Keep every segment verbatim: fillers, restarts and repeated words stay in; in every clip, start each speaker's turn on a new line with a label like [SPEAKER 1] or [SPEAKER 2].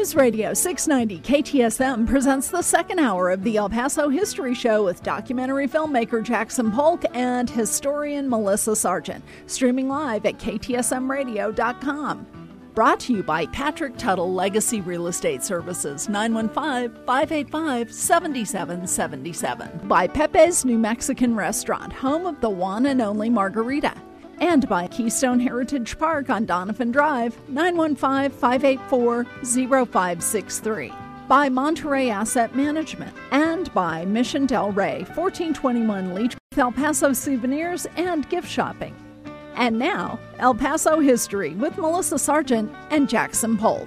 [SPEAKER 1] News Radio six ninety K T S M presents the second hour of the El Paso History Show with documentary filmmaker Jackson Polk and historian Melissa Sargent, streaming live at K T S M radio dot com. Brought to you by Patrick Tuttle Legacy Real Estate Services, nine one five, five eight five, seven seven seven seven. By Pepe's New Mexican Restaurant, home of the one and only margarita. And by Keystone Heritage Park on Donovan Drive, nine one five, five eight four, zero five six three. By Monterey Asset Management. And by Mission Del Rey, fourteen twenty-one Leach, El Paso souvenirs and gift shopping. And now, El Paso History with Melissa Sargent and Jackson Polk.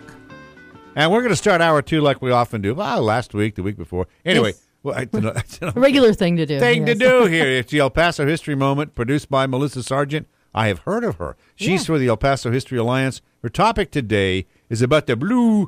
[SPEAKER 2] And we're going to start hour two like we often do. Well, last week, the week before. Anyway.
[SPEAKER 3] Yes.
[SPEAKER 2] Well, I, you know,
[SPEAKER 3] a regular thing to do.
[SPEAKER 2] Thing
[SPEAKER 3] yes.
[SPEAKER 2] to do here. It's the El Paso History Moment, produced by Melissa Sargent. I have heard of her. She's
[SPEAKER 3] yeah.
[SPEAKER 2] for the El Paso History Alliance. Her topic today is about the blue.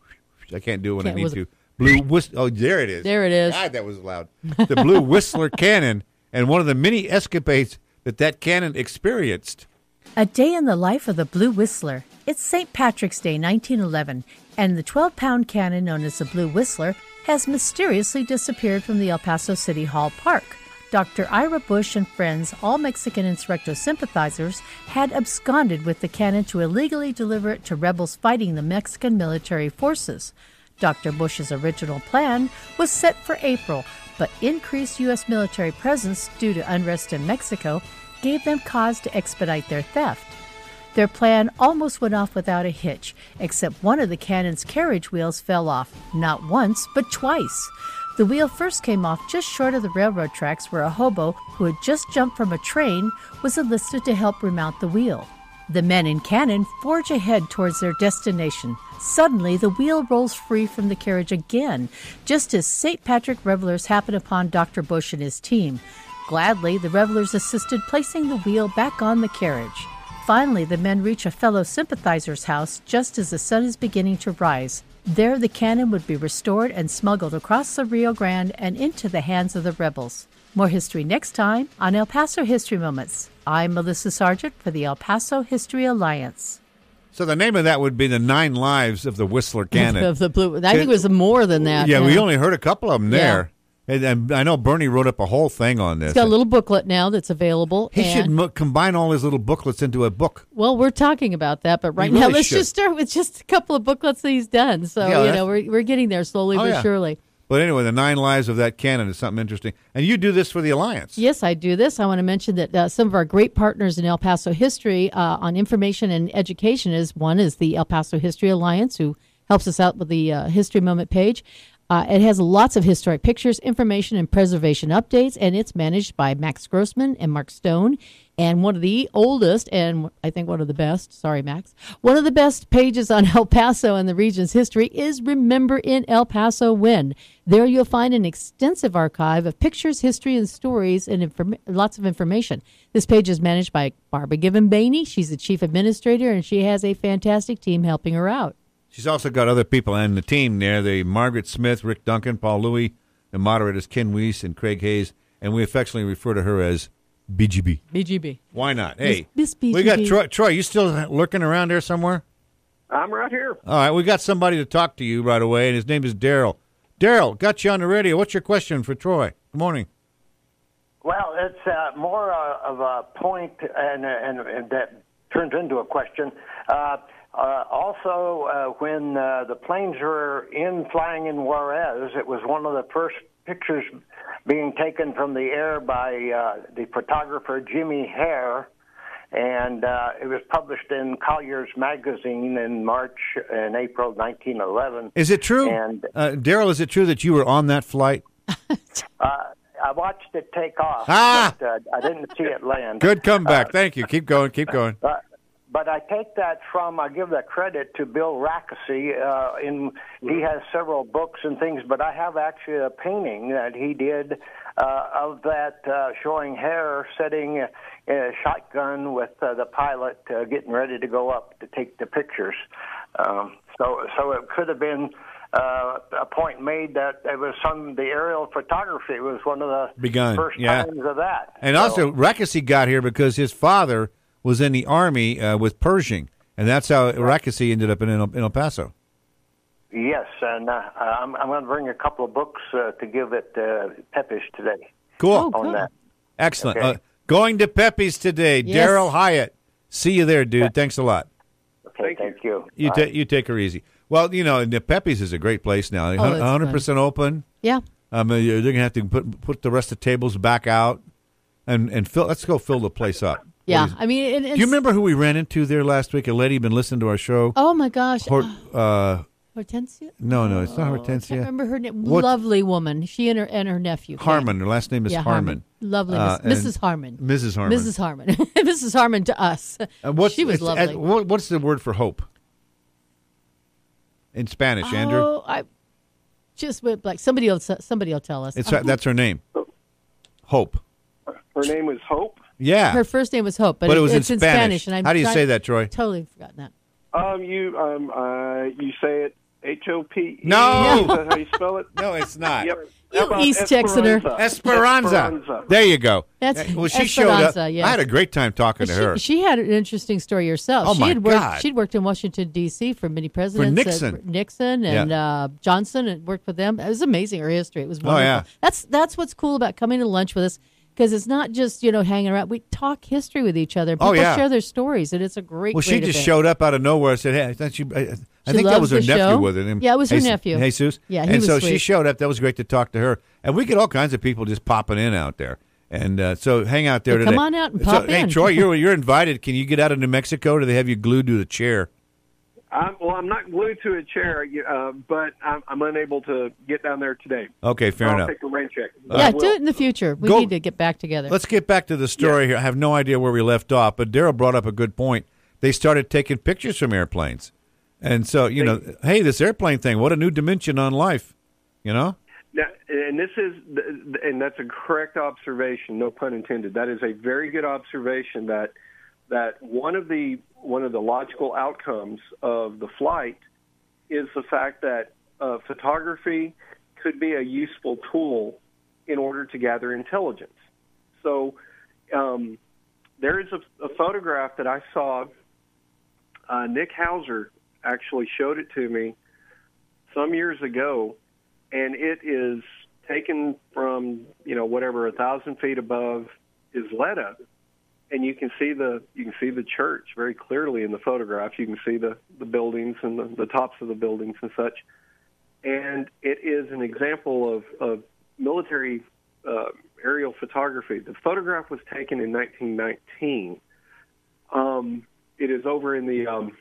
[SPEAKER 2] I can't do it when
[SPEAKER 3] can't,
[SPEAKER 2] I need
[SPEAKER 3] was,
[SPEAKER 2] to. Blue Whistler. Oh, there it is.
[SPEAKER 3] There it is.
[SPEAKER 2] God, that was loud. The Blue Whistler Cannon and one of the many escapades that that cannon experienced.
[SPEAKER 4] A day in the life of the Blue Whistler. It's Saint Patrick's Day, nineteen eleven, and the twelve-pound cannon known as the Blue Whistler has mysteriously disappeared from the El Paso City Hall Park. Doctor Ira Bush and friends, all Mexican insurrecto sympathizers, had absconded with the cannon to illegally deliver it to rebels fighting the Mexican military forces. Doctor Bush's original plan was set for April, but increased U S military presence due to unrest in Mexico gave them cause to expedite their theft. Their plan almost went off without a hitch, except one of the cannon's carriage wheels fell off, not once, but twice. The wheel first came off just short of the railroad tracks where a hobo who had just jumped from a train was enlisted to help remount the wheel. The men in cannon forge ahead towards their destination. Suddenly, the wheel rolls free from the carriage again, just as Saint Patrick revelers happen upon Doctor Bush and his team. Gladly, the revelers assisted placing the wheel back on the carriage. Finally, the men reach a fellow sympathizer's house just as the sun is beginning to rise. There, the cannon would be restored and smuggled across the Rio Grande and into the hands of the rebels. More history next time on El Paso History Moments. I'm Melissa Sargent for the El Paso History Alliance.
[SPEAKER 2] So the name of that would be The Nine Lives of the Whistler Cannon.
[SPEAKER 3] of the blue. I think it was more than that.
[SPEAKER 2] Yeah,
[SPEAKER 3] now.
[SPEAKER 2] we only heard a couple of them there. And, and I know Bernie wrote up a whole thing on this.
[SPEAKER 3] He's got a little booklet now that's available.
[SPEAKER 2] He
[SPEAKER 3] and,
[SPEAKER 2] should mo- combine all his little booklets into a book.
[SPEAKER 3] Well, we're talking about that, but right
[SPEAKER 2] He
[SPEAKER 3] now
[SPEAKER 2] really
[SPEAKER 3] let's
[SPEAKER 2] should.
[SPEAKER 3] just start with just a couple of booklets that he's done. So,
[SPEAKER 2] Yeah,
[SPEAKER 3] you know, we're we're getting there slowly
[SPEAKER 2] Oh,
[SPEAKER 3] but
[SPEAKER 2] yeah.
[SPEAKER 3] surely.
[SPEAKER 2] But anyway, The Nine Lives of that Cannon is something interesting. And you do this for the Alliance.
[SPEAKER 3] Yes, I do this. I want to mention that uh, some of our great partners in El Paso history uh, on information and education is one is the El Paso History Alliance, who helps us out with the uh, History Moment page. Uh, it has lots of historic pictures, information, and preservation updates, and it's managed by Max Grossman and Mark Stone. And one of the oldest, and I think one of the best, sorry, Max, one of the best pages on El Paso and the region's history is Remember in El Paso When. There you'll find an extensive archive of pictures, history, and stories, and inform- lots of information. This page is managed by Barbara Given-Bainey. She's the chief administrator, and she has a fantastic team helping her out.
[SPEAKER 2] She's also got other people on the team there. The Margaret Smith, Rick Duncan, Paul Louie, the moderators Ken Weiss and Craig Hayes, and we affectionately refer to her as B G B.
[SPEAKER 3] B G B.
[SPEAKER 2] Why not? Hey,
[SPEAKER 3] Miss B G B.
[SPEAKER 2] we got Troy. Troy, you still lurking around there somewhere?
[SPEAKER 5] I'm right here.
[SPEAKER 2] All right, we got somebody to talk to you right away, and his name is Daryl. Daryl, got you on the radio. What's your question for Troy? Good morning.
[SPEAKER 5] Well, it's uh, more uh, of a point, and, and, and that turns into a question. Uh, uh, also, uh, when uh, the planes were in flying in Juarez, it was one of the first pictures being taken from the air by uh, the photographer Jimmy Hare, and uh, it was published in Collier's Magazine in March and April nineteen eleven.
[SPEAKER 2] Is it true,
[SPEAKER 5] And,
[SPEAKER 2] uh, Daryl, is it true that you were on that flight?
[SPEAKER 5] uh, I watched it take off,
[SPEAKER 2] Ah!
[SPEAKER 5] but uh, I didn't see it land.
[SPEAKER 2] Good comeback.
[SPEAKER 5] Uh,
[SPEAKER 2] Thank you. Keep going. Keep going.
[SPEAKER 5] Uh, But I take that from, I give that credit to Bill Rackesee. Uh, in, he has several books and things, but I have actually a painting that he did uh, of that uh, showing Hare sitting a, a shotgun with uh, the pilot uh, getting ready to go up to take the pictures. Um, so, so it could have been uh, a point made that it was some, the aerial photography was one of the
[SPEAKER 2] Begun.
[SPEAKER 5] first
[SPEAKER 2] Yeah.
[SPEAKER 5] times of that.
[SPEAKER 2] And
[SPEAKER 5] So-
[SPEAKER 2] also, Rackesee got here because his father was in the Army uh, with Pershing, and that's how Rackesee ended up in El, in El Paso.
[SPEAKER 5] Yes, and uh, I'm, I'm going to bring a couple of books uh, to give at uh, Pepe's today.
[SPEAKER 2] Cool.
[SPEAKER 3] Oh,
[SPEAKER 5] on
[SPEAKER 3] good.
[SPEAKER 5] that.
[SPEAKER 2] Excellent.
[SPEAKER 5] Okay.
[SPEAKER 2] Uh, going to Pepe's today.
[SPEAKER 3] Yes.
[SPEAKER 2] Daryl Hyatt. See you there, dude. Thanks a lot.
[SPEAKER 5] Okay, thank, you.
[SPEAKER 2] You,
[SPEAKER 5] Bye.
[SPEAKER 2] ta- you take her easy. Well, you know, the Pepe's is a great place now.
[SPEAKER 3] Oh, it's
[SPEAKER 2] one hundred percent open.
[SPEAKER 3] Yeah.
[SPEAKER 2] Um, uh, they're going to have to put put the rest of the tables back out and, and fill. Let's go fill the place up.
[SPEAKER 3] Yeah.
[SPEAKER 2] What is-
[SPEAKER 3] I mean, it, it's,
[SPEAKER 2] Do you remember who we ran into there last week? A lady who'd been listening to our show.
[SPEAKER 3] Oh, my gosh.
[SPEAKER 2] Hor- uh,
[SPEAKER 3] Hortensia?
[SPEAKER 2] no, no, it's not
[SPEAKER 3] I
[SPEAKER 2] Hortensia.
[SPEAKER 3] can't remember her name.
[SPEAKER 2] What-
[SPEAKER 3] Lovely woman. She and her and her nephew. came.
[SPEAKER 2] Harmon. Her last name is
[SPEAKER 3] Yeah,
[SPEAKER 2] Harmon.
[SPEAKER 3] Lovely.
[SPEAKER 2] Uh,
[SPEAKER 3] Miss-
[SPEAKER 2] and-
[SPEAKER 3] Missus Harmon.
[SPEAKER 2] Missus Harmon.
[SPEAKER 3] Missus Harmon. Missus Harmon to us.
[SPEAKER 2] Uh, what's,
[SPEAKER 3] she was
[SPEAKER 2] it's-
[SPEAKER 3] lovely.
[SPEAKER 2] uh, what- what's the word for hope in Spanish, Andrew?
[SPEAKER 3] Oh, I just went like somebody else. Somebody will tell us.
[SPEAKER 2] It's
[SPEAKER 3] Uh,
[SPEAKER 2] that's her name. Hope.
[SPEAKER 6] Her name was Hope.
[SPEAKER 2] Yeah.
[SPEAKER 3] her first name was Hope, but,
[SPEAKER 2] but it was
[SPEAKER 3] it's
[SPEAKER 2] in
[SPEAKER 3] in
[SPEAKER 2] Spanish.
[SPEAKER 3] Spanish. And I'm
[SPEAKER 2] How do you
[SPEAKER 3] trying-
[SPEAKER 2] say that, Troy?
[SPEAKER 3] Totally forgotten that.
[SPEAKER 6] Um, you um, uh, you say it H O P E.
[SPEAKER 2] No!
[SPEAKER 6] Is that how you spell it?
[SPEAKER 2] No, it's not.
[SPEAKER 6] Yep.
[SPEAKER 3] You
[SPEAKER 6] How about
[SPEAKER 3] East Texaner.
[SPEAKER 2] Esperanza.
[SPEAKER 6] Esperanza.
[SPEAKER 2] There you go.
[SPEAKER 3] That's
[SPEAKER 2] Uh, well, she showed up.
[SPEAKER 3] Esperanza, yes.
[SPEAKER 2] I had a great time talking to
[SPEAKER 3] she,
[SPEAKER 2] her.
[SPEAKER 3] she had an interesting story herself.
[SPEAKER 2] Oh,
[SPEAKER 3] she
[SPEAKER 2] my
[SPEAKER 3] had worked,
[SPEAKER 2] God.
[SPEAKER 3] She'd worked in Washington, D C for many presidents.
[SPEAKER 2] Nixon.
[SPEAKER 3] Uh, Nixon and
[SPEAKER 2] Yeah.
[SPEAKER 3] uh, Johnson, and worked with them. It was amazing, her history. It was wonderful.
[SPEAKER 2] Oh, yeah.
[SPEAKER 3] That's, that's what's cool about coming to lunch with us, because it's not just, you know, hanging around. We talk history with each other. People
[SPEAKER 2] Oh, yeah.
[SPEAKER 3] share their stories, and it's a great,
[SPEAKER 2] well, she
[SPEAKER 3] great
[SPEAKER 2] just
[SPEAKER 3] event.
[SPEAKER 2] showed up out of nowhere and said, hey, I thought you. I, I
[SPEAKER 3] She
[SPEAKER 2] think that
[SPEAKER 3] loves
[SPEAKER 2] was her
[SPEAKER 3] the
[SPEAKER 2] nephew
[SPEAKER 3] show.
[SPEAKER 2] with her.
[SPEAKER 3] Yeah, it was her
[SPEAKER 2] Jesus-
[SPEAKER 3] nephew.
[SPEAKER 2] Jesus.
[SPEAKER 3] Yeah, he
[SPEAKER 2] and
[SPEAKER 3] was
[SPEAKER 2] so she
[SPEAKER 3] sweet.
[SPEAKER 2] showed up. That was great to talk to her. And we get all kinds of people just popping in out there. And uh, so hang out there
[SPEAKER 3] Well,
[SPEAKER 2] today.
[SPEAKER 3] come on out and
[SPEAKER 2] so,
[SPEAKER 3] pop
[SPEAKER 2] Hey,
[SPEAKER 3] in.
[SPEAKER 2] Troy, you're, you're invited. Can you get out of New Mexico, or do they have you glued to the chair?
[SPEAKER 6] I'm, well, I'm not glued to a chair, uh, but I'm, I'm unable to get down there today.
[SPEAKER 2] Okay, fair
[SPEAKER 6] I'll
[SPEAKER 2] enough.
[SPEAKER 6] take a rain check.
[SPEAKER 3] Yeah,
[SPEAKER 6] I
[SPEAKER 3] do
[SPEAKER 6] will.
[SPEAKER 3] it in the future. We
[SPEAKER 2] Go-
[SPEAKER 3] need to get back together.
[SPEAKER 2] Let's get back to the story here. I have no idea where we left off, but Daryl brought up a good point. They started taking pictures from airplanes. And so, you know, hey, this airplane thing, what a new dimension on life, you know?
[SPEAKER 6] Now, and this is, and that's a correct observation, no pun intended. That is a very good observation. That that one of the one of the logical outcomes of the flight is the fact that uh, photography could be a useful tool in order to gather intelligence. So um, there is a, a photograph that I saw. Uh, Nick Hauser actually showed it to me some years ago. And it is taken from, you know, whatever, a thousand feet above Isleta, and you can see the you can see the church very clearly in the photograph. You can see the, the buildings and the, the tops of the buildings and such. And it is an example of, of military uh, aerial photography. The photograph was taken in nineteen nineteen. Um, it is over in the um,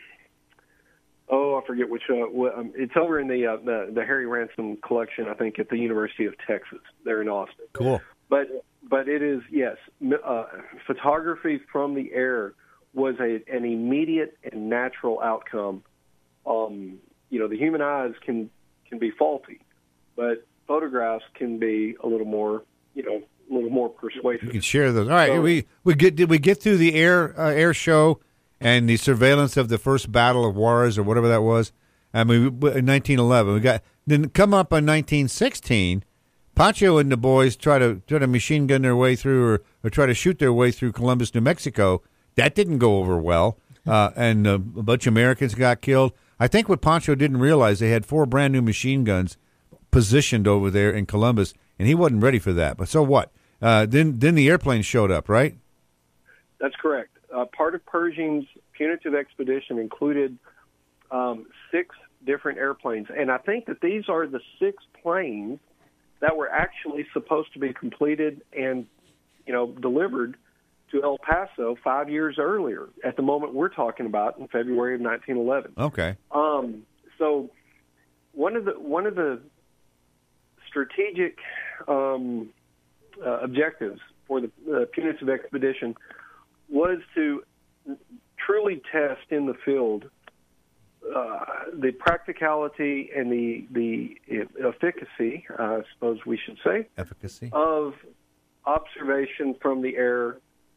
[SPEAKER 6] Oh, I forget which. Uh, what, um, it's over in the, uh, the the Harry Ransom collection, I think, at the University of Texas, there in Austin.
[SPEAKER 2] Cool.
[SPEAKER 6] But but it is yes, uh, photography from the air was a an immediate and natural outcome. Um, you know, the human eyes can can be faulty, but photographs can be a little more, you know, a little more persuasive.
[SPEAKER 2] You can share those. All right,
[SPEAKER 6] So-
[SPEAKER 2] we we get did we get through the air uh, air show and the surveillance of the first Battle of Juarez or whatever that was? I mean, we- in nineteen eleven, we got then come up in nineteen sixteen. Pancho and the boys try to try to machine gun their way through, or, or try to shoot their way through Columbus, New Mexico. That didn't go over well, uh, and uh, a bunch of Americans got killed. I think what Pancho didn't realize, they had four brand new machine guns positioned over there in Columbus, and he wasn't ready for that. But so what? Uh, then then the airplane showed up, right?
[SPEAKER 6] That's correct. Uh, part of Pershing's punitive expedition included um, six different airplanes, and I think that these are the six planes that were actually supposed to be completed and, you know, delivered to El Paso five years earlier. At the moment we're talking about, in February of nineteen eleven.
[SPEAKER 2] Okay.
[SPEAKER 6] Um, so one of the one of the strategic um, uh, objectives for the uh, punitive expedition was to truly test in the field uh, the practicality and the the efficacy, uh, I suppose we should say,
[SPEAKER 2] Efficacy.
[SPEAKER 6] of observation from the air.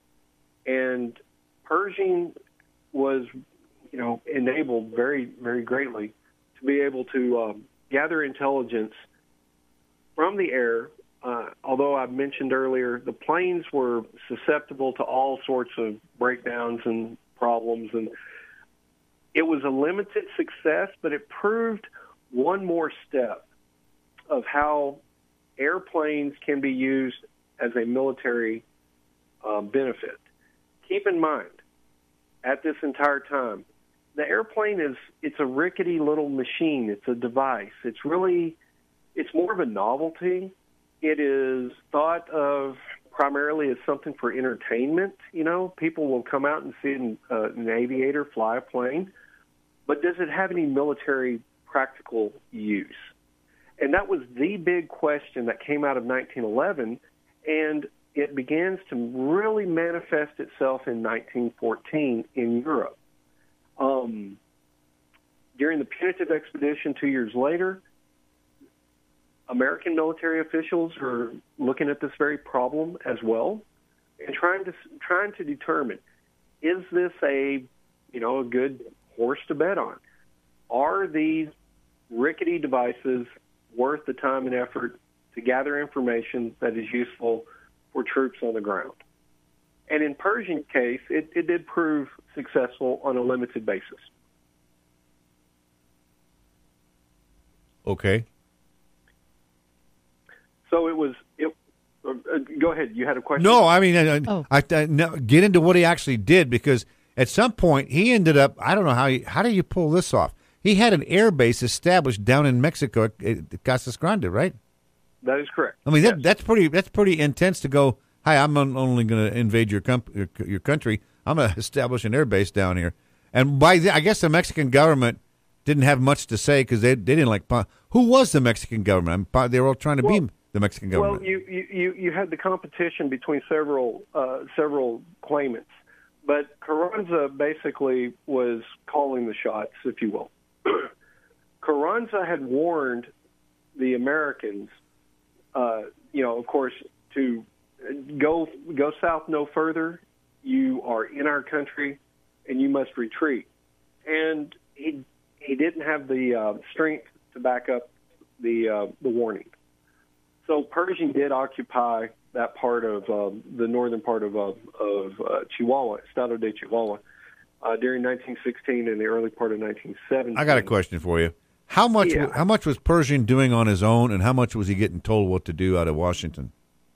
[SPEAKER 6] And Pershing was, you know, enabled very, very greatly to be able to um, gather intelligence from the air. Uh, although I mentioned earlier, the planes were susceptible to all sorts of breakdowns and problems, and it was a limited success, but it proved one more step of how airplanes can be used as a military um, benefit. Keep in mind, at this entire time, the airplane is, it's a rickety little machine. It's a device. It's really, it's more of a novelty. It is thought of primarily as something for entertainment. You know, people will come out and see an, uh, an aviator fly a plane, but does it have any military practical use? And that was the big question that came out of nineteen eleven, and it begins to really manifest itself in nineteen fourteen in Europe. Um, during the punitive expedition two years later, American military officials are looking at this very problem as well and trying to trying to determine, is this a, you know, a good horse to bet on? Are these rickety devices worth the time and effort to gather information that is useful for troops on the ground? And in Pershing's case, it, it did prove successful on a limited basis.
[SPEAKER 2] Okay.
[SPEAKER 6] So it was. It, uh, go ahead. You had a question?
[SPEAKER 2] No, I mean, I,
[SPEAKER 3] Oh.
[SPEAKER 2] I, I, no, get into what he actually did, because at some point he ended up. I don't know how. He, how do you pull this off? He had an air base established down in Mexico at, at Casas Grande, right?
[SPEAKER 6] That is correct.
[SPEAKER 2] I mean,
[SPEAKER 6] Yes.
[SPEAKER 2] that, that's pretty. That's pretty intense to go. Hi, I'm on- only going to invade your, comp- your your country. I'm going to establish an air base down here. And by the, I guess the Mexican government didn't have much to say because they they didn't like. Who was the Mexican government? I mean, they were all trying to
[SPEAKER 6] Well,
[SPEAKER 2] be the Mexican government.
[SPEAKER 6] Well, you, you, you had the competition between several uh, several claimants, but Carranza basically was calling the shots, if you will. Carranza had warned the Americans, uh, you know, of course, to go go south no further. You are in our country, and you must retreat. And he he didn't have the uh, strength to back up the uh, the warning. So Pershing did occupy that part of um, the northern part of uh, of uh, Chihuahua, Estado de Chihuahua, uh, during nineteen sixteen and the early part of nineteen seventeen.
[SPEAKER 2] I got a question for you. How much?
[SPEAKER 6] Yeah.
[SPEAKER 2] How much was Pershing doing on his own, and how much was he getting told what to do out of Washington?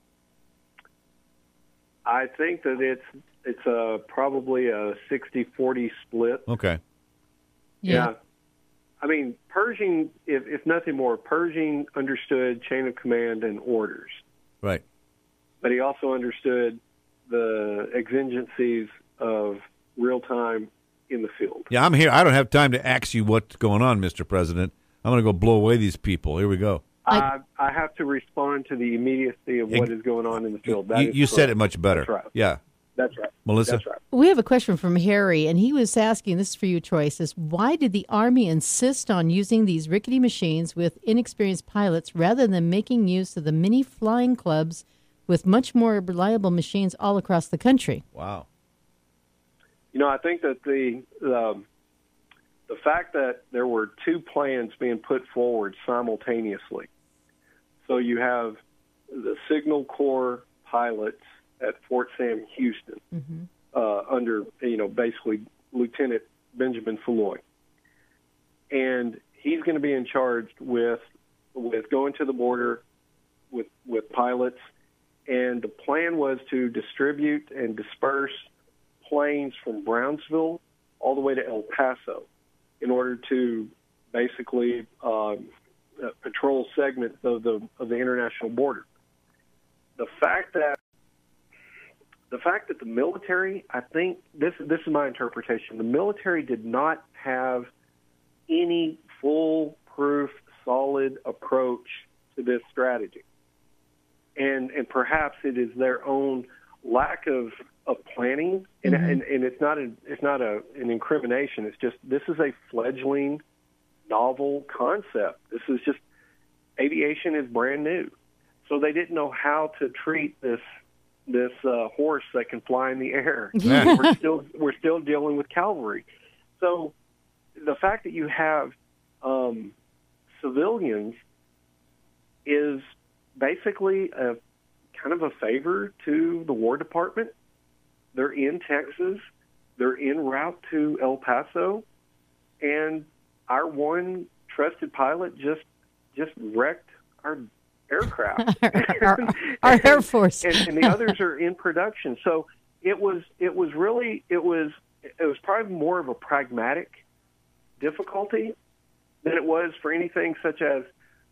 [SPEAKER 6] I think that it's it's a probably a sixty forty split.
[SPEAKER 2] Okay.
[SPEAKER 6] Yeah. I mean, Pershing, if, if nothing more, Pershing understood chain of command and orders,
[SPEAKER 2] Right.
[SPEAKER 6] but he also understood the exigencies of real time in the field.
[SPEAKER 2] Yeah, I'm here. I don't have time to ask you what's going on, Mister President. I'm going to go blow away these people. Here we go.
[SPEAKER 6] I, I have to respond to the immediacy of what
[SPEAKER 2] You-
[SPEAKER 6] is going on in the field. That
[SPEAKER 2] You,
[SPEAKER 6] is
[SPEAKER 2] you said
[SPEAKER 6] correct.
[SPEAKER 2] it much better.
[SPEAKER 6] That's right.
[SPEAKER 2] Yeah.
[SPEAKER 6] That's right.
[SPEAKER 2] Melissa?
[SPEAKER 6] That's right.
[SPEAKER 3] We have a question from Harry, and he was asking, this is for you, Troy, says, why did the Army insist on using these rickety machines with inexperienced pilots rather than making use of the mini flying clubs with much more reliable machines all across the country?
[SPEAKER 2] Wow.
[SPEAKER 6] You know, I think that the um, the fact that there were two plans being put forward simultaneously. So you have the Signal Corps pilots at Fort Sam Houston
[SPEAKER 3] Mm-hmm.
[SPEAKER 6] uh, under, you know, basically Lieutenant Benjamin Falloy. And he's going to be in charge with with going to the border with with pilots. And the plan was to distribute and disperse planes from Brownsville all the way to El Paso in order to basically um, uh, patrol segments of the of the international border. The fact that the fact that the military, I think this this is my interpretation, the military did not have any foolproof, solid approach to this strategy, and and perhaps it is their own lack of of planning, and
[SPEAKER 3] Mm-hmm.
[SPEAKER 6] and, and it's not a it's not a an incrimination. It's just this is a fledgling, novel concept. This is just aviation is brand new, so they didn't know how to treat this this uh, horse that can fly in the air.
[SPEAKER 2] Yeah.
[SPEAKER 6] we're still we're still dealing with cavalry, so the fact that you have um, civilians is basically a kind of a favor to the War Department. They're in Texas. They're en route to El Paso. And our one trusted pilot just just wrecked our aircraft.
[SPEAKER 3] our, our, our Air Force.
[SPEAKER 6] and, and the others are in production. So it was it was really it was it was probably more of a pragmatic difficulty than it was for anything such as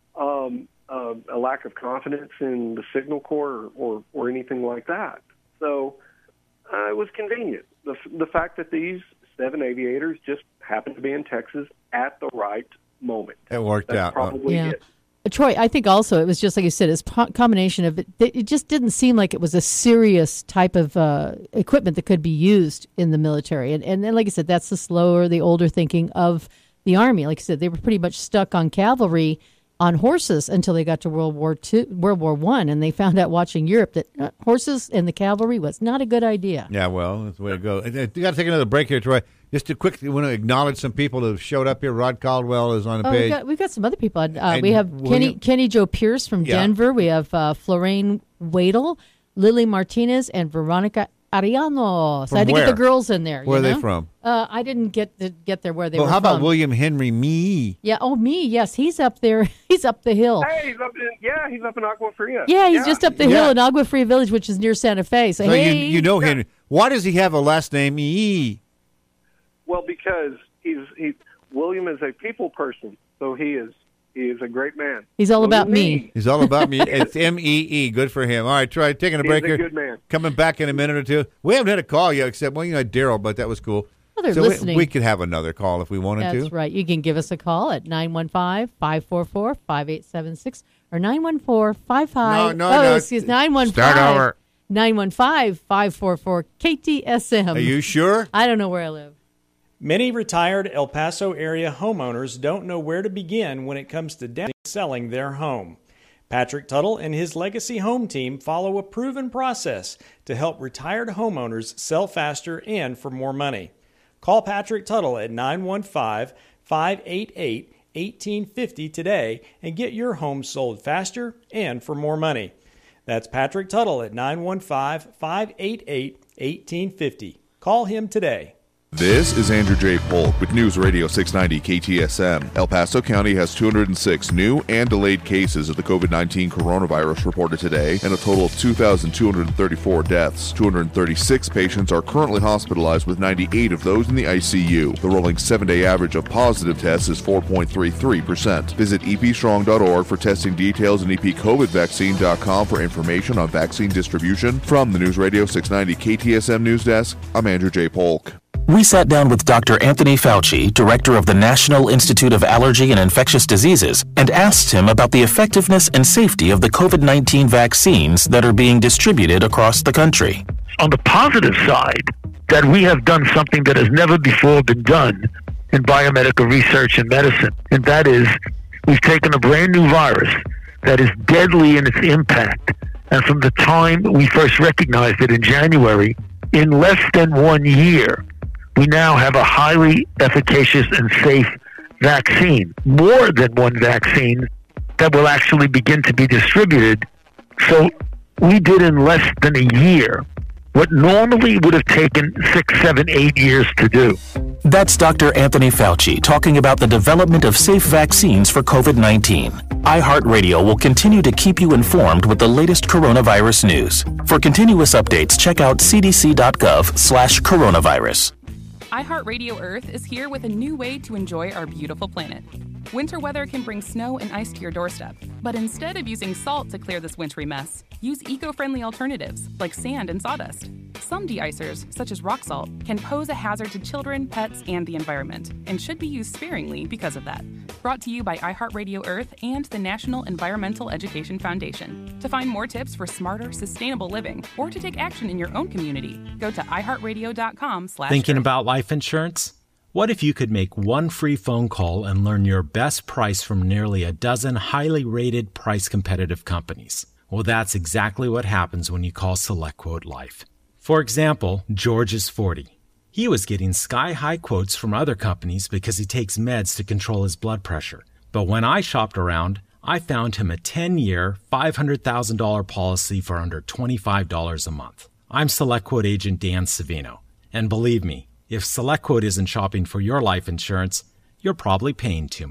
[SPEAKER 6] um, uh, a lack of confidence in the signal corps or, or, or anything like that. So uh, it was convenient. The, the fact that these seven aviators just happened to be in Texas at the right moment.
[SPEAKER 2] It worked
[SPEAKER 6] That's
[SPEAKER 2] out.
[SPEAKER 6] Probably
[SPEAKER 3] yeah.
[SPEAKER 6] it.
[SPEAKER 3] Troy, I think also it was just like you said, it's a combination of it. It just didn't seem like it was a serious type of uh, equipment that could be used in the military. And, and then, like I said, that's the slower, the older thinking of the Army. Like I said, they were pretty much stuck on cavalry on horses until they got to World War Two, World War One, and they found out watching Europe that uh, horses and the cavalry was not a good idea.
[SPEAKER 2] Yeah, well, that's the way to go. You got to take another break here, Troy. Just to quickly want to acknowledge some people that have showed up here. Rod Caldwell is on the
[SPEAKER 3] Oh,
[SPEAKER 2] page.
[SPEAKER 3] we've got, we've got some other people. Uh, we
[SPEAKER 2] And
[SPEAKER 3] have
[SPEAKER 2] William-
[SPEAKER 3] Kenny Kenny Joe Pierce from
[SPEAKER 2] Yeah.
[SPEAKER 3] Denver. We have uh, Florane Wadle, Lily Martinez, and Veronica Ariano. So
[SPEAKER 2] From
[SPEAKER 3] I had to
[SPEAKER 2] where?
[SPEAKER 3] get the girls in there.
[SPEAKER 2] Where
[SPEAKER 3] you
[SPEAKER 2] are they
[SPEAKER 3] know?
[SPEAKER 2] from?
[SPEAKER 3] Uh, I didn't get to get there where they
[SPEAKER 2] Well,
[SPEAKER 3] were
[SPEAKER 2] how about
[SPEAKER 3] from.
[SPEAKER 2] William Henry Me?
[SPEAKER 3] Yeah. Oh, me. Yes, he's up there. He's up the hill.
[SPEAKER 6] Hey, he's up in yeah, he's up in Agua Fria.
[SPEAKER 3] Yeah, he's just up the hill
[SPEAKER 2] Yeah.
[SPEAKER 3] in Agua Fria Village, which is near Santa Fe. So,
[SPEAKER 2] So
[SPEAKER 3] hey,
[SPEAKER 2] you you know Henry. Why does he have a last name E?
[SPEAKER 6] Well, because he's he William is a people person, so he is he is a great man.
[SPEAKER 3] he's all about
[SPEAKER 6] William
[SPEAKER 3] me.
[SPEAKER 2] He's all about me. It's M E E. Good for him. All right, Troy, taking a
[SPEAKER 6] He's
[SPEAKER 2] break
[SPEAKER 6] a
[SPEAKER 2] here.
[SPEAKER 6] good man.
[SPEAKER 2] Coming back in a minute or two. We haven't had a call yet, except, well, you know, Daryl, but that was cool.
[SPEAKER 3] Well, they're
[SPEAKER 2] so we,
[SPEAKER 3] listening.
[SPEAKER 2] we could have another call if we wanted
[SPEAKER 3] That's
[SPEAKER 2] to.
[SPEAKER 3] right. You can give us a call at nine one five, five four four, five eight seven six or nine one four, five five.
[SPEAKER 2] No, no,
[SPEAKER 3] oh,
[SPEAKER 2] no.
[SPEAKER 3] excuse nine one
[SPEAKER 2] Start
[SPEAKER 3] five,
[SPEAKER 2] over.
[SPEAKER 3] nine one five, five four four, K T S M.
[SPEAKER 2] Are you sure?
[SPEAKER 3] I don't know where I live.
[SPEAKER 7] Many retired El Paso area homeowners don't know where to begin when it comes to down- selling their home. Patrick Tuttle and his Legacy Home team follow a proven process to help retired homeowners sell faster and for more money. Call Patrick Tuttle at nine one five, five eight eight, one eight five zero today and get your home sold faster and for more money. That's Patrick Tuttle at nine one five, five eight eight, one eight five zero. Call him today.
[SPEAKER 8] This is Andrew J. Polk with News Radio six ninety K T S M. El Paso County has two hundred six new and delayed cases of the COVID nineteen coronavirus reported today, and a total of two thousand two hundred thirty-four deaths. two hundred thirty-six patients are currently hospitalized, with ninety-eight of those in the I C U. The rolling seven-day average of positive tests is four point three three percent. Visit e p strong dot org for testing details and e p covid vaccine dot com for information on vaccine distribution. From the News Radio six ninety K T S M News Desk, I'm Andrew J. Polk.
[SPEAKER 9] We sat down with Doctor Anthony Fauci, director of the National Institute of Allergy and Infectious Diseases, and asked him about the effectiveness and safety of the COVID nineteen vaccines that are being distributed across the country.
[SPEAKER 10] On the positive side, that we have done something that has never before been done in biomedical research and medicine, and that is we've taken a brand new virus that is deadly in its impact, and from the time we first recognized it in January, in less than one year, we now have a highly efficacious and safe vaccine, more than one vaccine that will actually begin to be distributed. So we did in less than a year what normally would have taken six, seven, eight years to do.
[SPEAKER 9] That's Doctor Anthony Fauci talking about the development of safe vaccines for COVID nineteen. iHeartRadio will continue to keep you informed with the latest coronavirus news. For continuous updates, check out c d c dot gov slash coronavirus.
[SPEAKER 11] iHeartRadio Earth is here with a new way to enjoy our beautiful planet. Winter weather can bring snow and ice to your doorstep, but instead of using salt to clear this wintry mess, use eco-friendly alternatives like sand and sawdust. Some de-icers, such as rock salt, can pose a hazard to children, pets, and the environment, and should be used sparingly because of that. Brought to you by iHeartRadio Earth and the National Environmental Education Foundation. To find more tips for smarter, sustainable living, or to take action in your own community, go to iHeartRadio.com slash
[SPEAKER 12] Thinking about life insurance? What if you could make one free phone call and learn your best price from nearly a dozen highly rated, price-competitive companies? Well, that's exactly what happens when you call SelectQuote Life. For example, George is forty. He was getting sky-high quotes from other companies because he takes meds to control his blood pressure. But when I shopped around, I found him a ten-year, five hundred thousand dollars policy for under twenty-five dollars a month. I'm SelectQuote agent Dan Savino, and believe me, if SelectQuote isn't shopping for your life insurance, you're probably paying too much.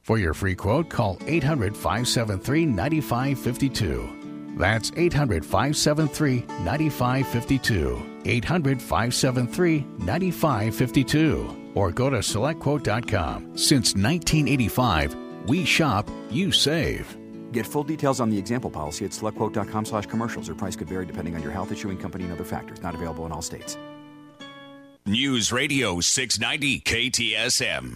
[SPEAKER 13] For your free quote, call eight hundred, five seven three, nine five five two. That's eight hundred, five seven three, nine five five two. eight hundred, five seven three, nine five five two. Or go to select quote dot com. Since nineteen eighty-five, we shop, you save.
[SPEAKER 14] Get full details on the example policy at select quote dot com slash commercials, or price could vary depending on your health, issuing company, and other factors. Not available in all states.
[SPEAKER 15] News Radio six ninety K T S M.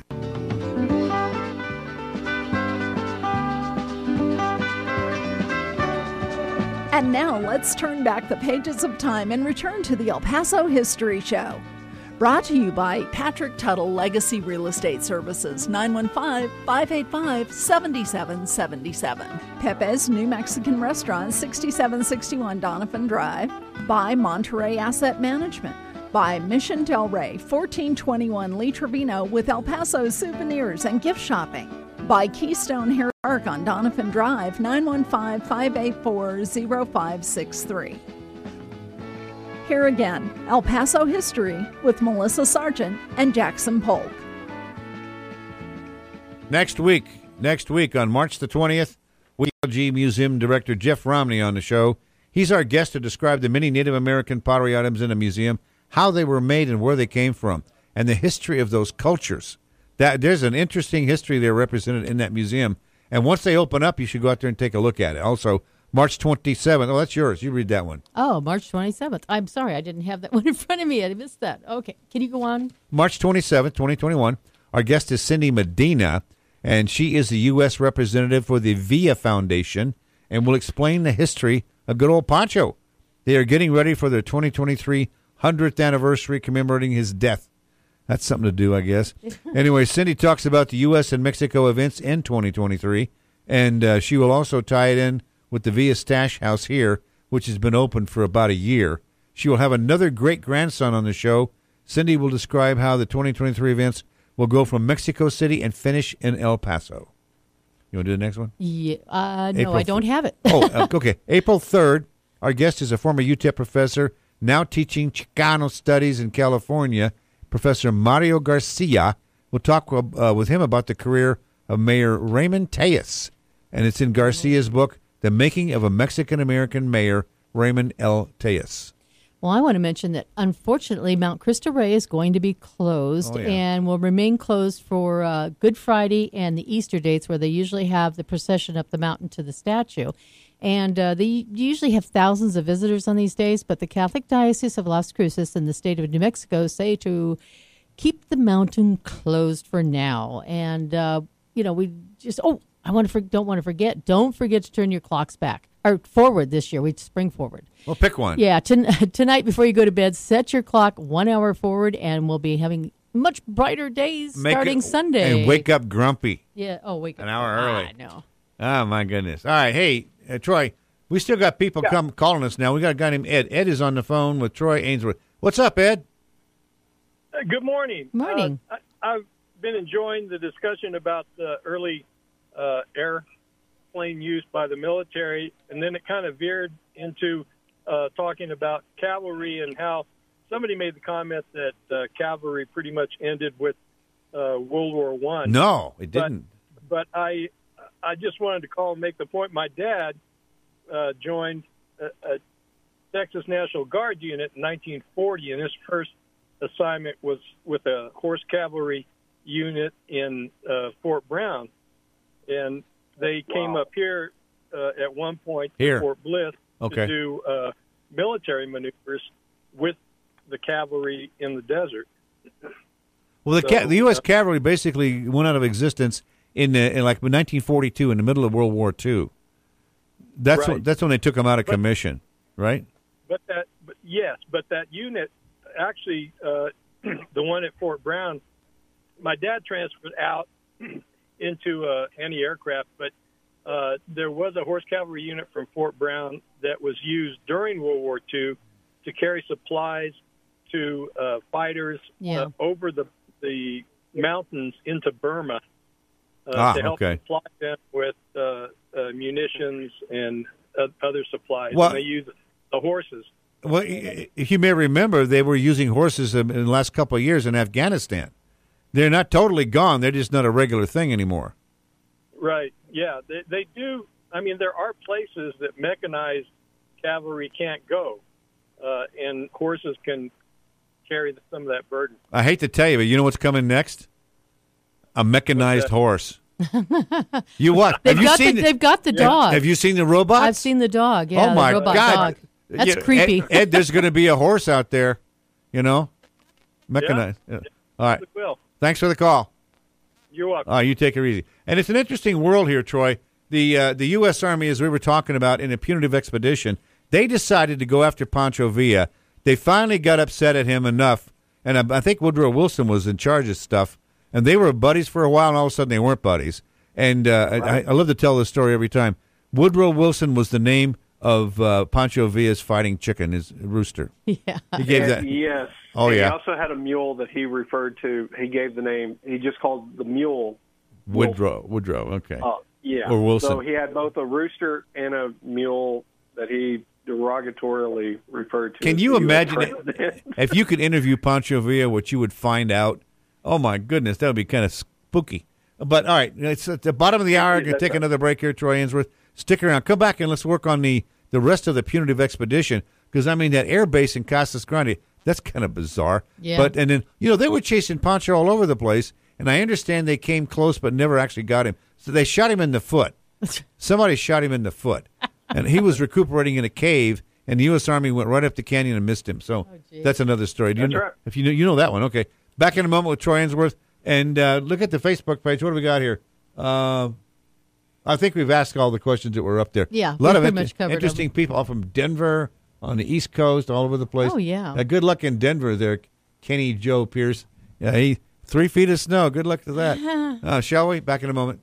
[SPEAKER 1] And now let's turn back the pages of time and return to the El Paso History Show. Brought to you by Patrick Tuttle Legacy Real Estate Services, nine one five, five eight five, seven seven seven seven. Pepe's New Mexican Restaurant, sixty-seven sixty-one Donovan Drive. By Monterey Asset Management. By Mission Del Rey, fourteen twenty-one Lee Trevino, with El Paso souvenirs and gift shopping. By Keystone Hair Park on Donovan Drive, nine one five, five eight four, zero five six three. Here again, El Paso History with Melissa Sargent and Jackson Polk.
[SPEAKER 2] Next week, next week on March the twentieth, we have G Museum Director Jeff Romney on the show. He's our guest to describe the many Native American pottery items in the museum, how they were made and where they came from, and the history of those cultures. That there's an interesting history there represented in that museum. And once they open up, you should go out there and take a look at it. Also, March twenty-seventh. Oh, that's yours. You read that one.
[SPEAKER 3] Oh, March twenty-seventh. I'm sorry, I didn't have that one in front of me. I missed that. Okay. Can you go on?
[SPEAKER 2] March twenty-seventh, twenty twenty-one. Our guest is Cindy Medina, and she is the U S representative for the V I A Foundation, and will explain the history of good old Pancho. They are getting ready for their twenty twenty-three hundredth anniversary commemorating his death. That's something to do, I guess. Anyway, Cindy talks about the U S and Mexico events in twenty twenty-three, and uh, she will also tie it in with the V I A Stash House here, which has been open for about a year. She will have another great-grandson on the show. Cindy will describe how the twenty twenty-three events will go from Mexico City and finish in El Paso. You want to do the next one?
[SPEAKER 3] Yeah. Uh, no,
[SPEAKER 2] April
[SPEAKER 3] I don't have it.
[SPEAKER 2] oh, okay. April third, our guest is a former U T E P professor, now teaching Chicano studies in California, Professor Mario Garcia. We'll talk uh, with him about the career of Mayor Raymond Tejas, and it's in Garcia's book, The Making of a Mexican-American Mayor, Raymond L. Tejas.
[SPEAKER 3] Well, I want to mention that, unfortunately, Mount Cristo Rey is going to be closed
[SPEAKER 2] Oh, yeah.
[SPEAKER 3] and will remain closed for uh, Good Friday and the Easter dates, where they usually have the procession up the mountain to the statue. And uh, they usually have thousands of visitors on these days, but the Catholic Diocese of Las Cruces in the state of New Mexico say to keep the mountain closed for now. And, uh, you know, we just, oh, I want to for, don't want to forget, don't forget to turn your clocks back, or forward this year. We spring forward.
[SPEAKER 2] Well, pick one.
[SPEAKER 3] Yeah, ton- tonight before you go to bed, set your clock one hour forward, and we'll be having much brighter days
[SPEAKER 2] Make
[SPEAKER 3] starting
[SPEAKER 2] it,
[SPEAKER 3] Sunday.
[SPEAKER 2] And wake up grumpy.
[SPEAKER 3] Yeah, oh, wake up.
[SPEAKER 2] An hour early.
[SPEAKER 3] Ah, no.
[SPEAKER 2] Oh, my goodness. All right, hey, uh, Troy, we still got people
[SPEAKER 16] Yeah.
[SPEAKER 2] come calling us now. We got a guy named Ed. Ed is on the phone with Troy Ainsworth. What's up, Ed?
[SPEAKER 16] Uh, Good morning.
[SPEAKER 3] Morning.
[SPEAKER 16] Uh, I, I've been enjoying the discussion about the early uh, airplane use by the military, and then it kind of veered into uh, talking about cavalry and how somebody made the comment that uh, cavalry pretty much ended with uh, World War One.
[SPEAKER 2] No, it
[SPEAKER 16] But-
[SPEAKER 2] didn't.
[SPEAKER 16] But I, I just wanted to call and make the point. My dad uh, joined a, a Texas National Guard unit in nineteen forty, and his first assignment was with a horse cavalry unit in uh, Fort Brown. And they came
[SPEAKER 5] Wow.
[SPEAKER 16] up here uh, at one point
[SPEAKER 2] Here.
[SPEAKER 16] to Fort Bliss
[SPEAKER 2] Okay.
[SPEAKER 16] to do uh, military maneuvers with the cavalry in the desert.
[SPEAKER 2] Well, the,
[SPEAKER 16] So,
[SPEAKER 2] ca- the U S
[SPEAKER 16] uh,
[SPEAKER 2] cavalry basically went out of existence in, the, in like nineteen forty-two, in the middle of World War Two. That's
[SPEAKER 16] Right.
[SPEAKER 2] when, that's when they took them out of
[SPEAKER 16] But-
[SPEAKER 2] commission, right?
[SPEAKER 16] But that, but yes, but that unit, actually, uh, the one at Fort Brown, my dad transferred out into uh, anti-aircraft, but uh, there was a horse cavalry unit from Fort Brown that was used during World War Two to carry supplies to uh, fighters
[SPEAKER 3] Yeah.
[SPEAKER 16] uh, over the the mountains into Burma uh,
[SPEAKER 2] Ah,
[SPEAKER 16] to help
[SPEAKER 2] okay.
[SPEAKER 16] supply them with uh, uh, munitions and uh, other supplies.
[SPEAKER 2] Well-
[SPEAKER 16] and they use the horses.
[SPEAKER 2] Well, i- if you may remember, they were using horses in in the last couple of years in Afghanistan. They're not totally gone. They're just not a regular thing anymore.
[SPEAKER 16] Right. Yeah, they, they do. I mean, there are places that mechanized cavalry can't go, uh, and horses can carry the, some of that burden.
[SPEAKER 2] I hate to tell you, but you know what's coming next? A mechanized horse. You what?
[SPEAKER 3] They've
[SPEAKER 2] have you
[SPEAKER 3] got
[SPEAKER 2] seen
[SPEAKER 3] the, they've got the dog.
[SPEAKER 2] Have you seen the robots?
[SPEAKER 3] I've seen the dog. Yeah,
[SPEAKER 2] oh my
[SPEAKER 3] the robot
[SPEAKER 2] God.
[SPEAKER 3] dog. That's
[SPEAKER 2] You-
[SPEAKER 3] creepy.
[SPEAKER 2] Ed, Ed, there's going to be a horse out there, you know, mechanized.
[SPEAKER 16] Yeah.
[SPEAKER 2] Yeah. All right.
[SPEAKER 16] Will.
[SPEAKER 2] Thanks for the call.
[SPEAKER 16] You're welcome.
[SPEAKER 2] All right, you take it easy. And it's an interesting world here, Troy. The uh, the U S. Army, as we were talking about, in a punitive expedition, they decided to go after Pancho Villa. They finally got upset at him enough, and I, I think Woodrow Wilson was in charge of stuff, and they were buddies for a while, and all of a sudden they weren't buddies. And uh, right. I, I love to tell this story every time. Woodrow Wilson was the name of uh, Pancho Villa's fighting chicken, his rooster.
[SPEAKER 3] Yeah.
[SPEAKER 2] He gave that.
[SPEAKER 6] Yes.
[SPEAKER 2] Oh,
[SPEAKER 6] and
[SPEAKER 2] yeah.
[SPEAKER 6] He also had a mule that he referred to. He gave the name. He just called the mule
[SPEAKER 2] Woodrow. Woodrow, okay.
[SPEAKER 6] Uh, yeah.
[SPEAKER 2] Or Wilson.
[SPEAKER 6] So he had both a rooster and a mule that he derogatorily referred to.
[SPEAKER 2] Can
[SPEAKER 6] as
[SPEAKER 2] you
[SPEAKER 6] the U S
[SPEAKER 2] imagine it,
[SPEAKER 6] president.
[SPEAKER 2] if you could interview Pancho Villa, what you would find out? Oh, my goodness, that would be kind of spooky. But, all right, it's at the bottom of the hour. I'm going to take another break here, Troy Ainsworth. Stick around. Come back and let's work on the, the rest of the punitive expedition because, I mean, that air base in Casas Grande, that's kind of bizarre.
[SPEAKER 3] Yeah.
[SPEAKER 2] But and then, you know, they were chasing Pancho all over the place, and I understand they came close but never actually got him. So they shot him in the foot. Somebody shot him in the foot. And he was recuperating in a cave, and the U S. Army went right up the canyon and missed him. So
[SPEAKER 3] Oh,
[SPEAKER 2] that's another story. Do you
[SPEAKER 6] That's
[SPEAKER 2] know,
[SPEAKER 6] right.
[SPEAKER 2] If you know, you know that one. Okay. Back in a moment with Troy Ainsworth. And uh, look at the Facebook page. What do we got here? Uh, I think we've asked all the questions that were up there.
[SPEAKER 3] Yeah,
[SPEAKER 2] a lot
[SPEAKER 3] we
[SPEAKER 2] of
[SPEAKER 3] pretty
[SPEAKER 2] inter-
[SPEAKER 3] much covered
[SPEAKER 2] interesting people all from Denver, on the East Coast, all over the place.
[SPEAKER 3] Oh, yeah.
[SPEAKER 2] Uh, good luck in Denver there, Kenny Joe Pierce. Yeah, he three feet of snow. Good luck to that. uh, shall we? Back in a moment.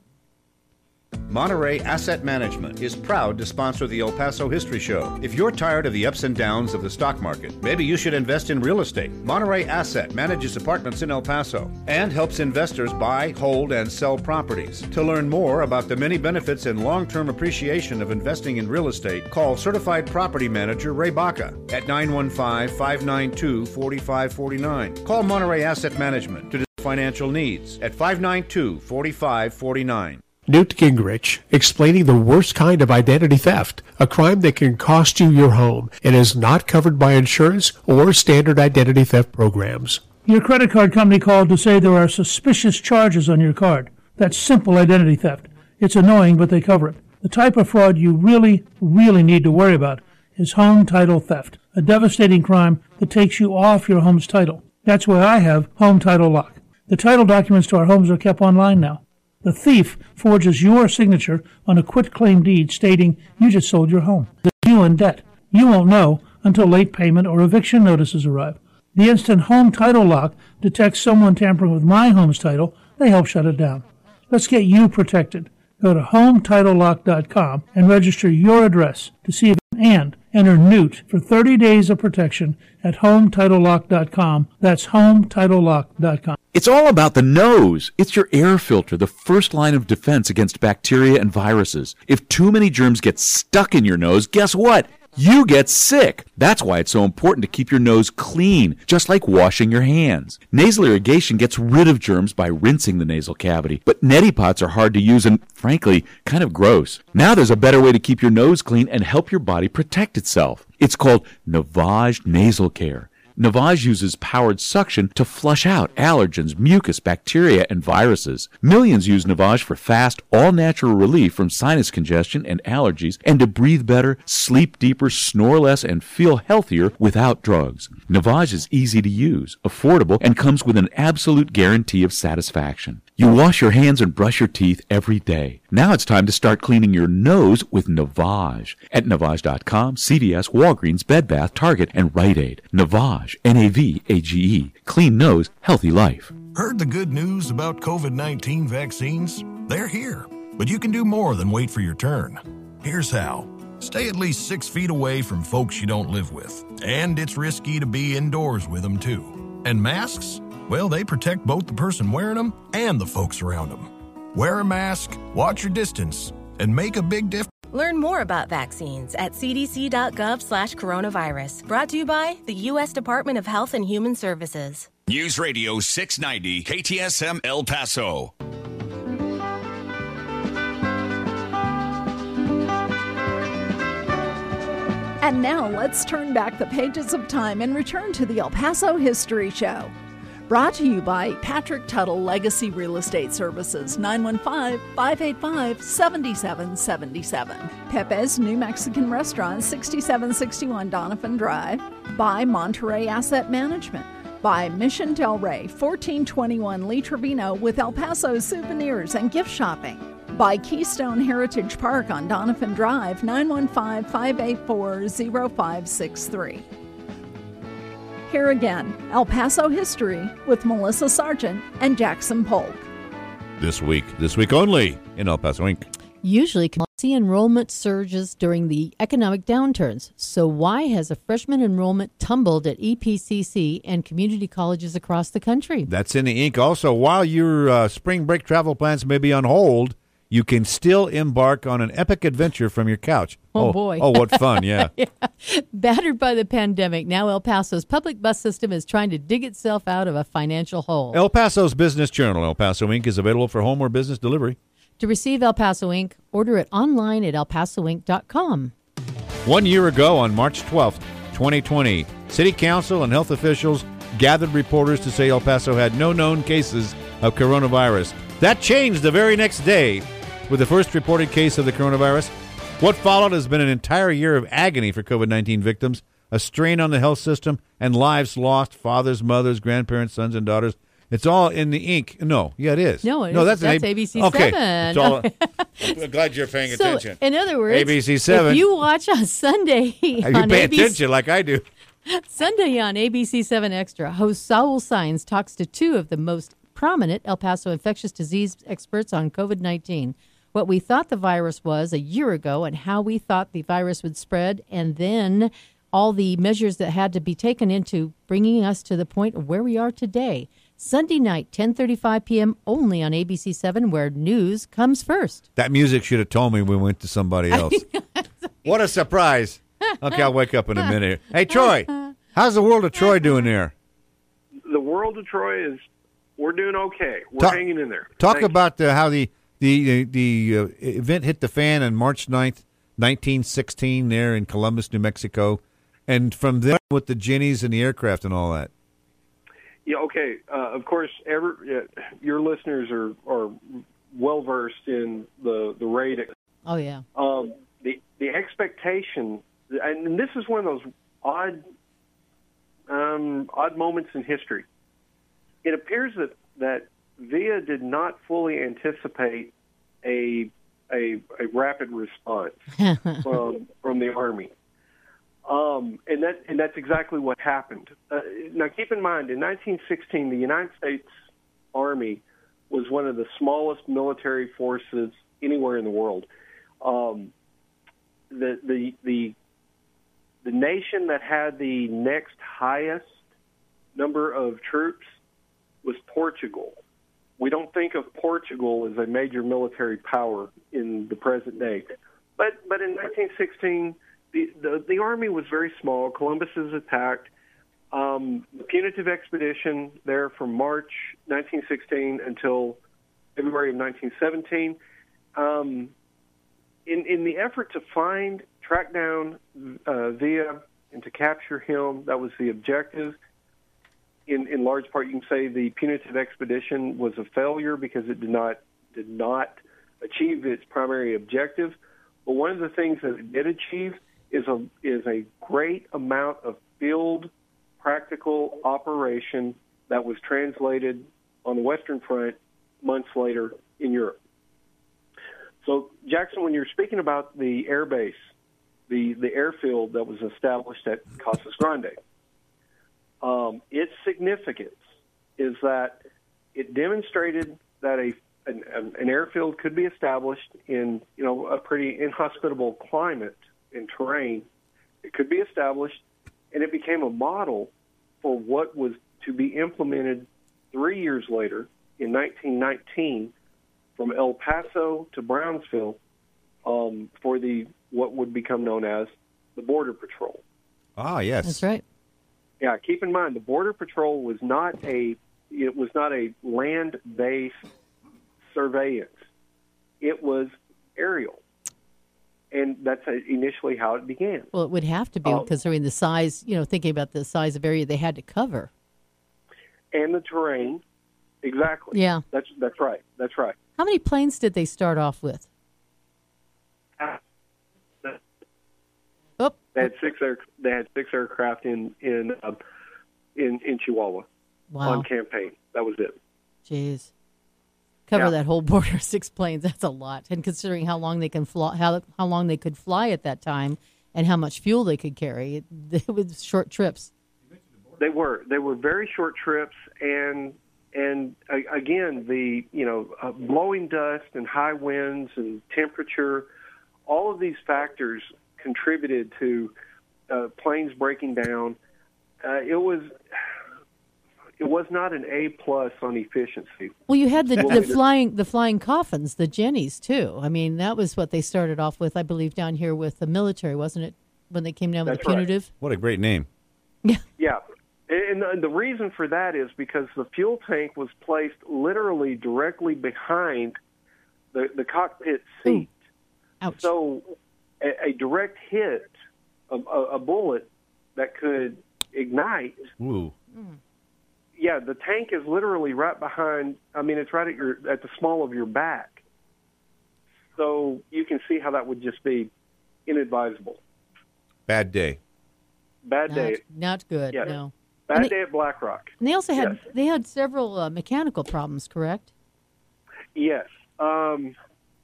[SPEAKER 2] Monterey Asset Management is proud to sponsor the El Paso History Show. If you're tired of the ups and downs of the stock market, maybe you should invest in real estate. Monterey Asset manages apartments in El Paso and helps investors buy, hold, and sell properties. To learn more about the many benefits and long-term appreciation of investing in real estate, call Certified Property Manager Ray Baca at nine one five, five nine two, four five four nine. Call Monterey Asset Management to discuss financial needs at five nine two, four five four nine.
[SPEAKER 17] Newt Gingrich, explaining the worst kind of identity theft, a crime that can cost you your home and is not covered by insurance or standard identity theft programs.
[SPEAKER 18] Your credit card company called to say there are suspicious charges on your card. That's simple identity theft. It's annoying, but they cover it. The type of fraud you really, really need to worry about is home title theft, a devastating crime that takes you off your home's title. That's why I have Home Title Lock. The title documents to our homes are kept online now. The thief forges your signature on a quitclaim deed stating you just sold your home. They're you in debt. You won't know until late payment or eviction notices arrive. The instant Home Title Lock detects someone tampering with my home's title, they help shut it down. Let's get you protected. Go to home title lock dot com and register your address to see if and enter Newt for thirty days of protection at home title lock dot com. That's home title lock dot com.
[SPEAKER 19] It's all about the nose. It's your air filter, the first line of defense against bacteria and viruses. If too many germs get stuck in your nose, guess what? You get sick. That's why it's so important to keep your nose clean, just like washing your hands. Nasal irrigation gets rid of germs by rinsing the nasal cavity, but neti pots are hard to use and, frankly, kind of gross. Now there's a better way to keep your nose clean and help your body protect itself. It's called Navage Nasal Care. Navage uses powered suction to flush out allergens, mucus, bacteria, and viruses. Millions use Navage for fast, all-natural relief from sinus congestion and allergies, and to breathe better, sleep deeper, snore less, and feel healthier without drugs. Navage is easy to use, affordable, and comes with an absolute guarantee of satisfaction. You wash your hands and brush your teeth every day. Now it's time to start cleaning your nose with Navage. At Navage dot com, C V S, Walgreens, Bed Bath, Target, and Rite Aid. Navage, N A V A G E. Clean nose, healthy life.
[SPEAKER 20] Heard the good news about COVID nineteen vaccines? They're here, but you can do more than wait for your turn. Here's how. Stay at least six feet away from folks you don't live with. And it's risky to be indoors with them, too. And masks? Well, they protect both the person wearing them and the folks around them. Wear a mask, watch your distance, and make a big difference.
[SPEAKER 21] Learn more about vaccines at c d c dot gov slash coronavirus. Brought to you by the U S Department of Health and Human Services.
[SPEAKER 15] News Radio six ninety K T S M El Paso.
[SPEAKER 1] And now let's turn back the pages of time and return to the El Paso History Show. Brought to you by Patrick Tuttle Legacy Real Estate Services, nine one five, five eight five, seven seven seven seven. Pepe's New Mexican Restaurant, sixty-seven sixty-one Donovan Drive. By Monterey Asset Management. By Mission Del Rey, fourteen twenty-one Lee Trevino with El Paso souvenirs and gift shopping. By Keystone Heritage Park on Donovan Drive, nine one five, five eight four, zero five six three. Here again, El Paso History with Melissa Sargent and Jackson Polk.
[SPEAKER 2] This week, this week only in El Paso Incorporated.
[SPEAKER 3] Usually, see enrollment surges during the economic downturns. So why has a freshman enrollment tumbled at E P C C and community colleges across the country?
[SPEAKER 2] That's in the ink. Also, while your uh, spring break travel plans may be on hold, you can still embark on an epic adventure from your couch.
[SPEAKER 3] Oh, oh boy.
[SPEAKER 2] Oh, what fun, yeah.
[SPEAKER 3] yeah. Battered by the pandemic, now El Paso's public bus system is trying to dig itself out of a financial hole.
[SPEAKER 2] El Paso's Business Journal, El Paso Incorporated, is available for home or business delivery.
[SPEAKER 3] To receive El Paso Incorporated, order it online at el paso inc dot com.
[SPEAKER 2] One year ago, on March twelfth, twenty twenty, City Council and health officials gathered reporters to say El Paso had no known cases of coronavirus. That changed the very next day with the first reported case of the coronavirus. What followed has been an entire year of agony for COVID nineteen victims, a strain on the health system, and lives lost, fathers, mothers, grandparents, sons, and daughters. It's all in the ink. No, yeah, it is.
[SPEAKER 3] No, it
[SPEAKER 2] no,
[SPEAKER 3] is.
[SPEAKER 2] that's,
[SPEAKER 3] that's
[SPEAKER 2] an
[SPEAKER 3] A B C
[SPEAKER 2] okay.
[SPEAKER 3] seven.
[SPEAKER 2] It's all, I'm glad you're paying
[SPEAKER 3] so,
[SPEAKER 2] attention.
[SPEAKER 3] In other words,
[SPEAKER 2] A B C seven.
[SPEAKER 3] If you watch on Sunday
[SPEAKER 2] you
[SPEAKER 3] on
[SPEAKER 2] pay
[SPEAKER 3] A B C,
[SPEAKER 2] attention like I do.
[SPEAKER 3] Sunday on A B C seven Extra, host Saul Saenz talks to two of the most prominent El Paso infectious disease experts on COVID nineteen. What we thought the virus was a year ago and how we thought the virus would spread, and then all the measures that had to be taken into bringing us to the point of where we are today. Sunday night, ten thirty-five p.m. only on A B C seven, where news comes first.
[SPEAKER 2] That music should have told me we went to somebody else. What a surprise. Okay, I'll wake up in a minute. Hey, Troy, how's the world of Troy doing there?
[SPEAKER 6] The world of Troy is, we're doing okay. We're
[SPEAKER 2] talk,
[SPEAKER 6] hanging in there.
[SPEAKER 2] Talk
[SPEAKER 6] Thank
[SPEAKER 2] about the, how the the the uh, event hit the fan on March ninth, nineteen sixteen there in Columbus, New Mexico. And from there with the Jennies and the aircraft and all that.
[SPEAKER 6] Yeah, okay. Uh, of course, every, uh, your listeners are, are well-versed in the, the raid.
[SPEAKER 3] Oh, yeah.
[SPEAKER 6] Um, the, the expectation, and this is one of those odd um, odd moments in history. It appears that, that V I A did not fully anticipate a a, a rapid response from from the Army, um, and that and that's exactly what happened. Uh, now, keep in mind, in nineteen sixteen, the United States Army was one of the smallest military forces anywhere in the world. Um, the the the the nation that had the next highest number of troops was Portugal. We don't think of Portugal as a major military power in the present day. But but in nineteen sixteen, the, the, the Army was very small. Columbus is attacked. Um, the punitive expedition there from March nineteen sixteen until February of nineteen seventeen. Um, in, in the effort to find, track down uh, V I A and to capture him, that was the objective. In, in large part, you can say the punitive expedition was a failure because it did not did not achieve its primary objective. But one of the things that it did achieve is a is a great amount of field practical operation that was translated on the Western Front months later in Europe. So, Jackson, when you're speaking about the air base, the, the airfield that was established at Casas Grande, Um, its significance is that it demonstrated that a an, an airfield could be established in you know a pretty inhospitable climate and terrain. It could be established, and it became a model for what was to be implemented three years later in nineteen nineteen from El Paso to Brownsville um, for the what would become known as the Border Patrol.
[SPEAKER 2] Ah, yes,
[SPEAKER 3] that's right.
[SPEAKER 6] Yeah, keep in mind the Border Patrol was not a it was not a land-based surveillance. It was aerial, and that's initially how it began.
[SPEAKER 3] Well, it would have to be,
[SPEAKER 6] Um,
[SPEAKER 3] considering the size, you know, thinking about the size of area they had to cover.
[SPEAKER 6] And the terrain, exactly.
[SPEAKER 3] Yeah.
[SPEAKER 6] That's that's right. That's right.
[SPEAKER 3] How many planes did they start off with? Oh.
[SPEAKER 6] They had six air. They had six aircraft in in uh, in in Chihuahua
[SPEAKER 3] Wow.
[SPEAKER 6] on campaign. That was it.
[SPEAKER 3] Jeez. Cover
[SPEAKER 6] Yeah.
[SPEAKER 3] that whole border, six planes, that's a lot. And considering how long they can fly, how, how long they could fly at that time and how much fuel they could carry, it, it was short trips.
[SPEAKER 6] They were they were very short trips, and and uh, again the you know uh, blowing dust and high winds and temperature, all of these factors contributed to uh, planes breaking down. Uh, it was it was not an A plus on efficiency.
[SPEAKER 3] Well, you had the,
[SPEAKER 6] Well,
[SPEAKER 3] the
[SPEAKER 6] it-
[SPEAKER 3] flying the flying coffins, the Jennies, too. I mean, that was what they started off with, I believe, down here with the military, wasn't it, when they came down with
[SPEAKER 6] That's
[SPEAKER 3] the
[SPEAKER 6] right.
[SPEAKER 3] punitive?
[SPEAKER 2] What a great name.
[SPEAKER 6] Yeah, and the, the reason for that is because the fuel tank was placed literally directly behind the, the cockpit seat.
[SPEAKER 3] Ouch.
[SPEAKER 6] So a, a direct hit, a, a, a bullet that could ignite.
[SPEAKER 2] Ooh.
[SPEAKER 6] Yeah, the tank is literally right behind. I mean, it's right at your at the small of your back. So you can see how that would just be inadvisable.
[SPEAKER 2] Bad day.
[SPEAKER 6] Bad
[SPEAKER 3] Not,
[SPEAKER 6] day.
[SPEAKER 3] not good,
[SPEAKER 6] Yeah.
[SPEAKER 3] no.
[SPEAKER 6] Bad
[SPEAKER 3] And they-
[SPEAKER 6] day at Black Rock.
[SPEAKER 3] And they also had
[SPEAKER 6] Yes.
[SPEAKER 3] they had several uh, mechanical problems, correct?
[SPEAKER 6] Yes. Um,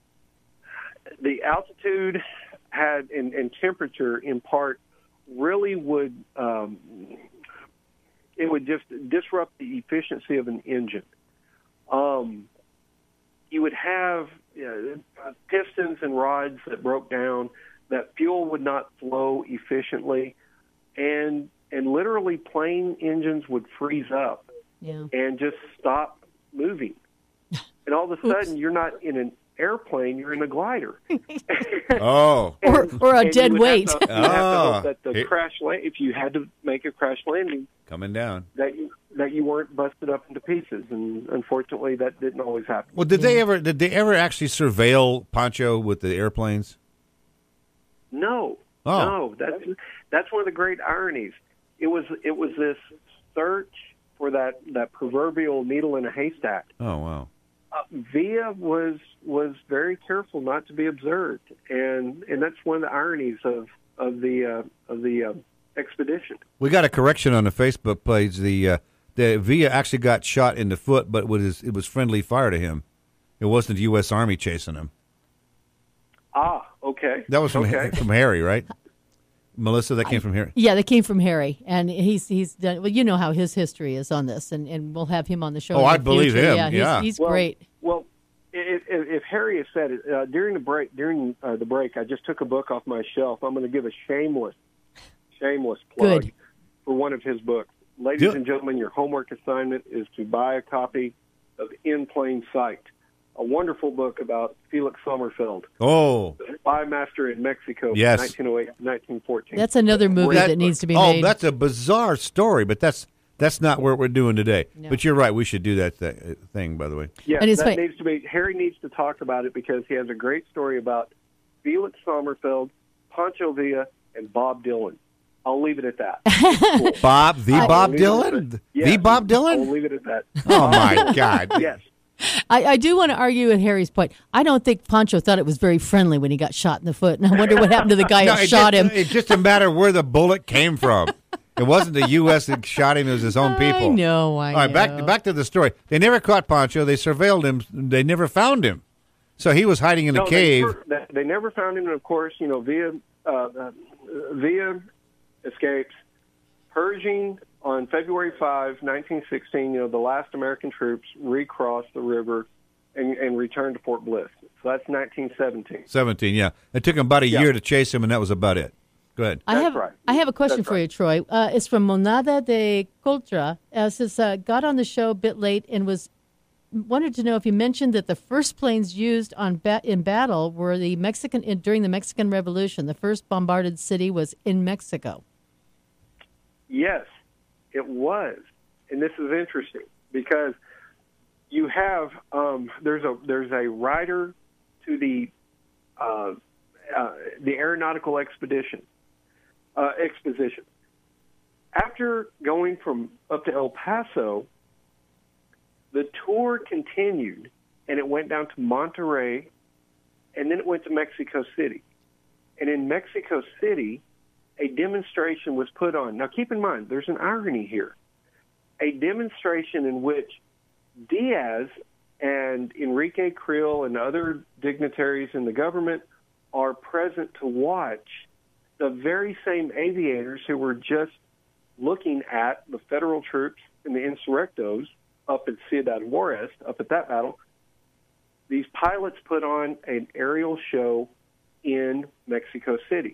[SPEAKER 6] the altitude had and, and temperature in part really would um, it would just disrupt the efficiency of an engine. Um, you would have uh, pistons and rods that broke down, that fuel would not flow efficiently, and and literally plane engines would freeze up
[SPEAKER 3] Yeah.
[SPEAKER 6] and just stop moving. And all of a sudden, you're not in an airplane, you're in a glider.
[SPEAKER 2] Oh.
[SPEAKER 3] Or, or a
[SPEAKER 6] And you
[SPEAKER 3] dead
[SPEAKER 6] would
[SPEAKER 3] weight.
[SPEAKER 6] Have to, you have to
[SPEAKER 2] Oh.
[SPEAKER 6] hope that the
[SPEAKER 2] Here-
[SPEAKER 6] crash land, if you had to make a crash landing,
[SPEAKER 2] Coming down.
[SPEAKER 6] that you that you weren't busted up into pieces. And unfortunately, that didn't always happen.
[SPEAKER 2] Well, did they ever did they ever actually surveil Pancho with the airplanes?
[SPEAKER 6] No,
[SPEAKER 2] Oh.
[SPEAKER 6] no, that's that's one of the great ironies. It was it was this search for that, that proverbial needle in a haystack.
[SPEAKER 2] Oh, wow.
[SPEAKER 6] Uh, Villa was was very careful not to be observed, and and that's one of the ironies of of the uh, of the uh, expedition.
[SPEAKER 2] We got a correction on the Facebook page. The uh, the Villa actually got shot in the foot, but it was it was friendly fire to him. It wasn't the U S Army chasing him.
[SPEAKER 6] Ah, okay.
[SPEAKER 2] That was from
[SPEAKER 6] okay.
[SPEAKER 2] from Harry, right? Melissa, that came from Harry.
[SPEAKER 3] Yeah, they came from Harry, and he's he's done. Well, you know how his history is on this, and, and we'll have him on the show.
[SPEAKER 2] Oh,
[SPEAKER 3] in the
[SPEAKER 2] I believe
[SPEAKER 3] future.
[SPEAKER 2] him,
[SPEAKER 3] Yeah, he's,
[SPEAKER 2] yeah.
[SPEAKER 3] he's
[SPEAKER 6] Well,
[SPEAKER 3] great.
[SPEAKER 6] Well, if, if, if Harry has said it uh, during the break, during uh, the break, I just took a book off my shelf. I'm going to give a shameless, shameless plug
[SPEAKER 3] Good.
[SPEAKER 6] for one of his books. Ladies
[SPEAKER 2] Do-
[SPEAKER 6] and gentlemen, your homework assignment is to buy a copy of In Plain Sight, a wonderful book about Felix Sommerfeld,
[SPEAKER 2] Oh,
[SPEAKER 6] the spy master in Mexico,
[SPEAKER 2] Yes.
[SPEAKER 6] nineteen oh eight to nineteen fourteen.
[SPEAKER 3] That's another movie
[SPEAKER 2] That-
[SPEAKER 3] that needs to be
[SPEAKER 2] oh,
[SPEAKER 3] made.
[SPEAKER 2] that's a bizarre story, but that's that's not what we're doing today.
[SPEAKER 3] No.
[SPEAKER 2] But you're right. We should do that th- thing, by the way.
[SPEAKER 6] Yes,
[SPEAKER 3] And it's
[SPEAKER 6] that
[SPEAKER 3] funny-
[SPEAKER 6] needs to be. Harry needs to talk about it because he has a great story about Felix Sommerfeld, Pancho Villa, and Bob Dylan. I'll leave it at that. Cool.
[SPEAKER 2] Bob, the
[SPEAKER 6] I'll
[SPEAKER 2] Bob
[SPEAKER 6] leave it at
[SPEAKER 2] Dylan,
[SPEAKER 6] that.
[SPEAKER 2] the
[SPEAKER 6] Yes,
[SPEAKER 2] Bob
[SPEAKER 6] I'll
[SPEAKER 2] Dylan.
[SPEAKER 6] leave it at that.
[SPEAKER 2] Oh my God!
[SPEAKER 6] Yes.
[SPEAKER 3] I, I do want to argue with Harry's point. I don't think Pancho thought it was very friendly when he got shot in the foot, and I wonder what happened to the guy
[SPEAKER 2] No,
[SPEAKER 3] who
[SPEAKER 2] it
[SPEAKER 3] shot
[SPEAKER 2] just,
[SPEAKER 3] him.
[SPEAKER 2] It's just a matter of where the bullet came from. It wasn't the U S that shot him; it was his own people.
[SPEAKER 3] I know. I
[SPEAKER 2] All right,
[SPEAKER 3] know.
[SPEAKER 2] back back to the story. They never caught Pancho. They surveilled him. They never found him. So he was hiding in a
[SPEAKER 6] No,
[SPEAKER 2] cave.
[SPEAKER 6] They, never, they never found him, and of course, you know, Villa, uh, uh, Villa escapes, purging on February fifth, nineteen sixteen. You know, the last American troops recrossed the river and, and returned to Fort Bliss. So that's nineteen seventeen.
[SPEAKER 2] Seventeen, yeah. It took him about a
[SPEAKER 6] Yeah.
[SPEAKER 2] year to chase him, and that was about it. Go ahead.
[SPEAKER 3] I
[SPEAKER 6] That's
[SPEAKER 3] have
[SPEAKER 6] right.
[SPEAKER 3] I have a question
[SPEAKER 6] That's
[SPEAKER 3] for
[SPEAKER 6] right.
[SPEAKER 3] you, Troy. Uh, it's from Monada de Coltra. Uh, it says uh, got on the show a bit late and was wanted to know if you mentioned that the first planes used on ba- in battle were the Mexican in, during the Mexican Revolution. The first bombarded city was in Mexico.
[SPEAKER 6] Yes, it was, and this is interesting because you have um, there's a there's a rider to the uh, uh, the Aeronautical Expedition, uh, Exposition. After going from up to El Paso, the tour continued, and it went down to Monterrey, and then it went to Mexico City. And in Mexico City, a demonstration was put on. Now, keep in mind, there's an irony here. A demonstration in which Diaz and Enrique Creel and other dignitaries in the government are present to watch the very same aviators who were just looking at the federal troops and the insurrectos up at Ciudad Juarez, up at that battle. These pilots put on an aerial show in Mexico City.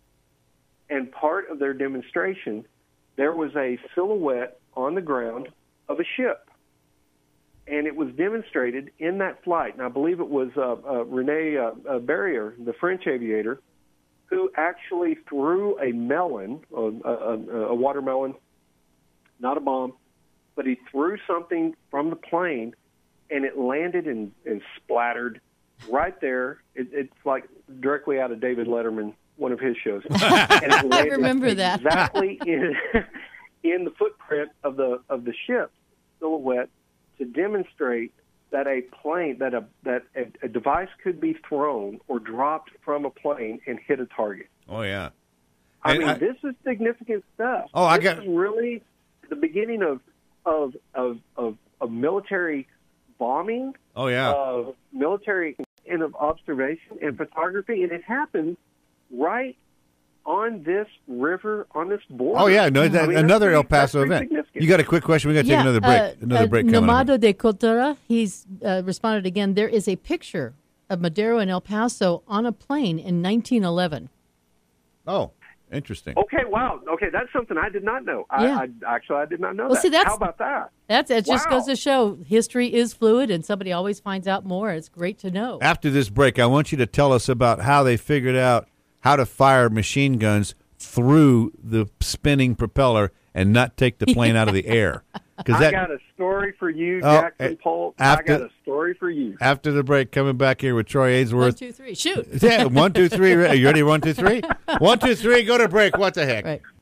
[SPEAKER 6] And part of their demonstration, there was a silhouette on the ground of a ship. And it was demonstrated in that flight. And I believe it was uh, uh, Rene uh, uh, Barrier, the French aviator, who actually threw a melon, a, a, a watermelon, not a bomb, but he threw something from the plane, and it landed and, and splattered right there. It, it's like directly out of David Letterman, one of his shows. And it landed
[SPEAKER 3] I remember that.
[SPEAKER 6] exactly in, in the footprint of the of the ship silhouette to demonstrate that a plane, that a that a, a device could be thrown or dropped from a plane and hit a target.
[SPEAKER 2] Oh yeah,
[SPEAKER 6] I
[SPEAKER 2] and
[SPEAKER 6] mean
[SPEAKER 2] I,
[SPEAKER 6] this is significant stuff.
[SPEAKER 2] Oh, I
[SPEAKER 6] this
[SPEAKER 2] got
[SPEAKER 6] is really the beginning of of of of, of military bombing.
[SPEAKER 2] Oh yeah,
[SPEAKER 6] of military and of observation and photography, and it happened right on this river, on this border.
[SPEAKER 2] Oh yeah, no, that,
[SPEAKER 6] I mean,
[SPEAKER 2] another
[SPEAKER 6] pretty,
[SPEAKER 2] El Paso event. You got a quick question? We got to take
[SPEAKER 3] yeah,
[SPEAKER 2] another break.
[SPEAKER 3] Uh,
[SPEAKER 2] another
[SPEAKER 3] uh,
[SPEAKER 2] break coming up.
[SPEAKER 3] Nomado de Cultura, he's uh, responded again. There is a picture of Madero and El Paso on a plane in nineteen eleven.
[SPEAKER 2] Oh, interesting.
[SPEAKER 6] Okay, wow. Okay, that's something I did not know. I,
[SPEAKER 3] Yeah.
[SPEAKER 6] I actually I did not know
[SPEAKER 3] Well,
[SPEAKER 6] that.
[SPEAKER 3] see, that's-
[SPEAKER 6] How about that?
[SPEAKER 3] That's it. Just
[SPEAKER 6] Wow.
[SPEAKER 3] goes to show history is fluid, and somebody always finds out more. It's great to know.
[SPEAKER 2] After this break, I want you to tell us about how they figured out how to fire machine guns through the spinning propeller and not take the plane out of the air.
[SPEAKER 6] I
[SPEAKER 2] that,
[SPEAKER 6] got a story for you,
[SPEAKER 2] Oh,
[SPEAKER 6] Jackson
[SPEAKER 2] eh,
[SPEAKER 6] Polk.
[SPEAKER 2] after-
[SPEAKER 6] I got a story for you.
[SPEAKER 2] After the break, coming back here with Troy Ainsworth.
[SPEAKER 3] One, two, three, shoot.
[SPEAKER 2] Yeah, one, two, three. Are you ready? One, two, three. One, two, three. Go to break. What the heck?
[SPEAKER 3] Right.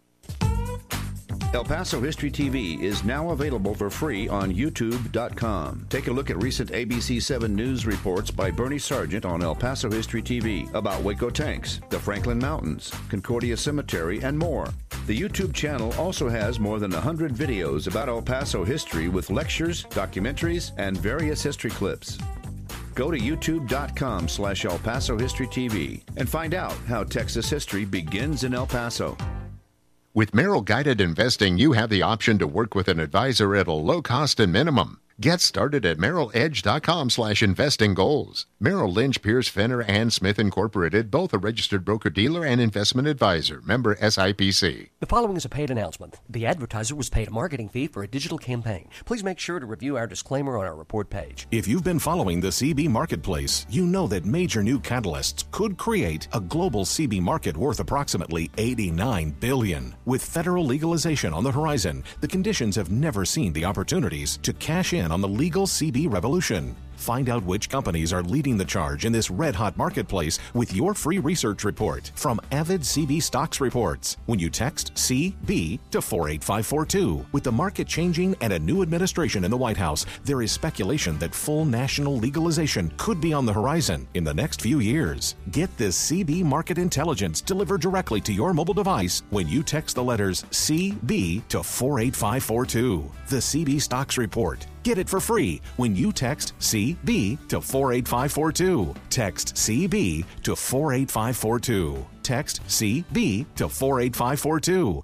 [SPEAKER 4] El Paso History T V is now available for free on YouTube dot com. Take a look at recent A B C seven News reports by Bernie Sargent on El Paso History T V about Waco tanks, the Franklin Mountains, Concordia Cemetery, and more. The YouTube channel also has more than one hundred videos about El Paso history with lectures, documentaries, and various history clips. Go to YouTube dot com slash El Paso History T V and find out how Texas history begins in El Paso.
[SPEAKER 22] With Merrill Guided Investing, you have the option to work with an advisor at a low cost and minimum. Get started at Merrill Edge dot com slash investing goals. Merrill Lynch, Pierce, Fenner, and Smith Incorporated, both a registered broker-dealer and investment advisor. Member S I P C.
[SPEAKER 23] The following is a paid announcement. The advertiser was paid a marketing fee for a digital campaign. Please make sure to review our disclaimer on our report page.
[SPEAKER 24] If you've been following the C B marketplace, you know that major new catalysts could create a global C B market worth approximately eighty-nine billion dollars. With federal legalization on the horizon, the conditions have never seen the opportunities to cash in on the legal C B revolution. Find out which companies are leading the charge in this red-hot marketplace with your free research report from Avid C B Stocks Reports when you text C B to four eight five four two. With the market changing and a new administration in the White House, there is speculation that full national legalization could be on the horizon in the next few years. Get this C B market intelligence delivered directly to your mobile device when you text the letters C B to four eight five four two. The C B Stocks Report. Get it for free when you text C B to four eight five four two. Text C B to four eight five four two. Text C B to four eight five four two.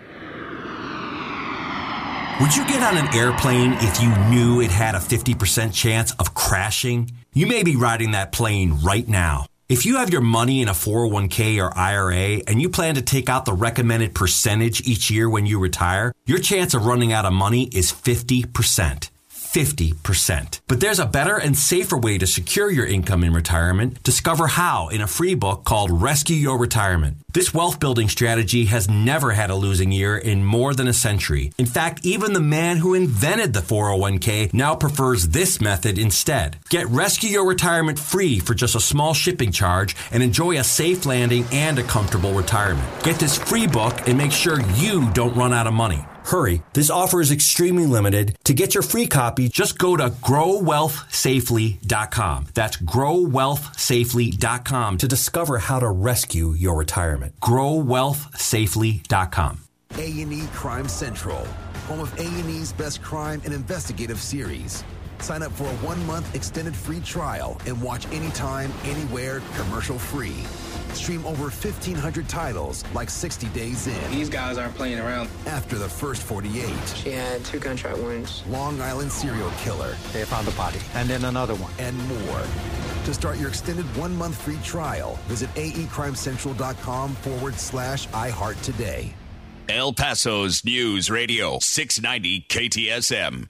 [SPEAKER 25] Would you get on an airplane if you knew it had a fifty percent chance of crashing? You may be riding that plane right now. If you have your money in a four oh one k or I R A and you plan to take out the recommended percentage each year when you retire, your chance of running out of money is fifty percent. fifty percent. But there's a better and safer way to secure your income in retirement. Discover how in a free book called Rescue Your Retirement. This wealth building strategy has never had a losing year in more than a century. In fact, even the man who invented the four oh one k now prefers this method instead. Get Rescue Your Retirement free for just a small shipping charge and enjoy a safe landing and a comfortable retirement. Get this free book and make sure you don't run out of money. Hurry, this offer is extremely limited. To get your free copy, just go to grow wealth safely dot com. That's grow wealth safely dot com to discover how to rescue your retirement. grow wealth safely dot com.
[SPEAKER 7] A and E Crime Central, home of A and E's best crime and investigative series. Sign up for a one-month extended free trial and watch anytime, anywhere, commercial-free. Stream over fifteen hundred titles like sixty days in.
[SPEAKER 8] These guys aren't playing around.
[SPEAKER 7] After the first forty-eight.
[SPEAKER 8] She had two gunshot wounds.
[SPEAKER 7] Long Island serial killer.
[SPEAKER 8] They found the body. And then another one.
[SPEAKER 7] And more. To start your extended one-month free trial, visit aecrimecentral.com forward slash iHeart today.
[SPEAKER 15] El Paso's News Radio six ninety K T S M.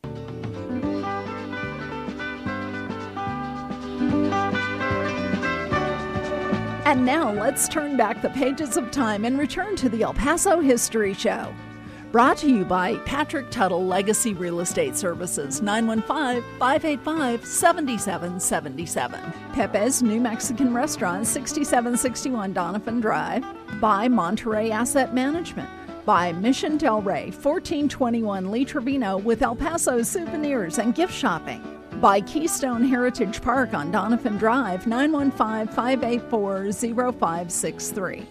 [SPEAKER 1] And now let's turn back the pages of time and return to the El Paso History Show. Brought to you by Patrick Tuttle Legacy Real Estate Services, nine one five, five eight five, seven seven seven seven. Pepe's New Mexican Restaurant, sixty-seven sixty-one Donovan Drive. By Monterey Asset Management. By Mission Del Rey, fourteen twenty-one Lee Trevino with El Paso souvenirs and gift shopping. By Keystone Heritage Park on Donovan Drive, nine one five, five eight four, zero five six three.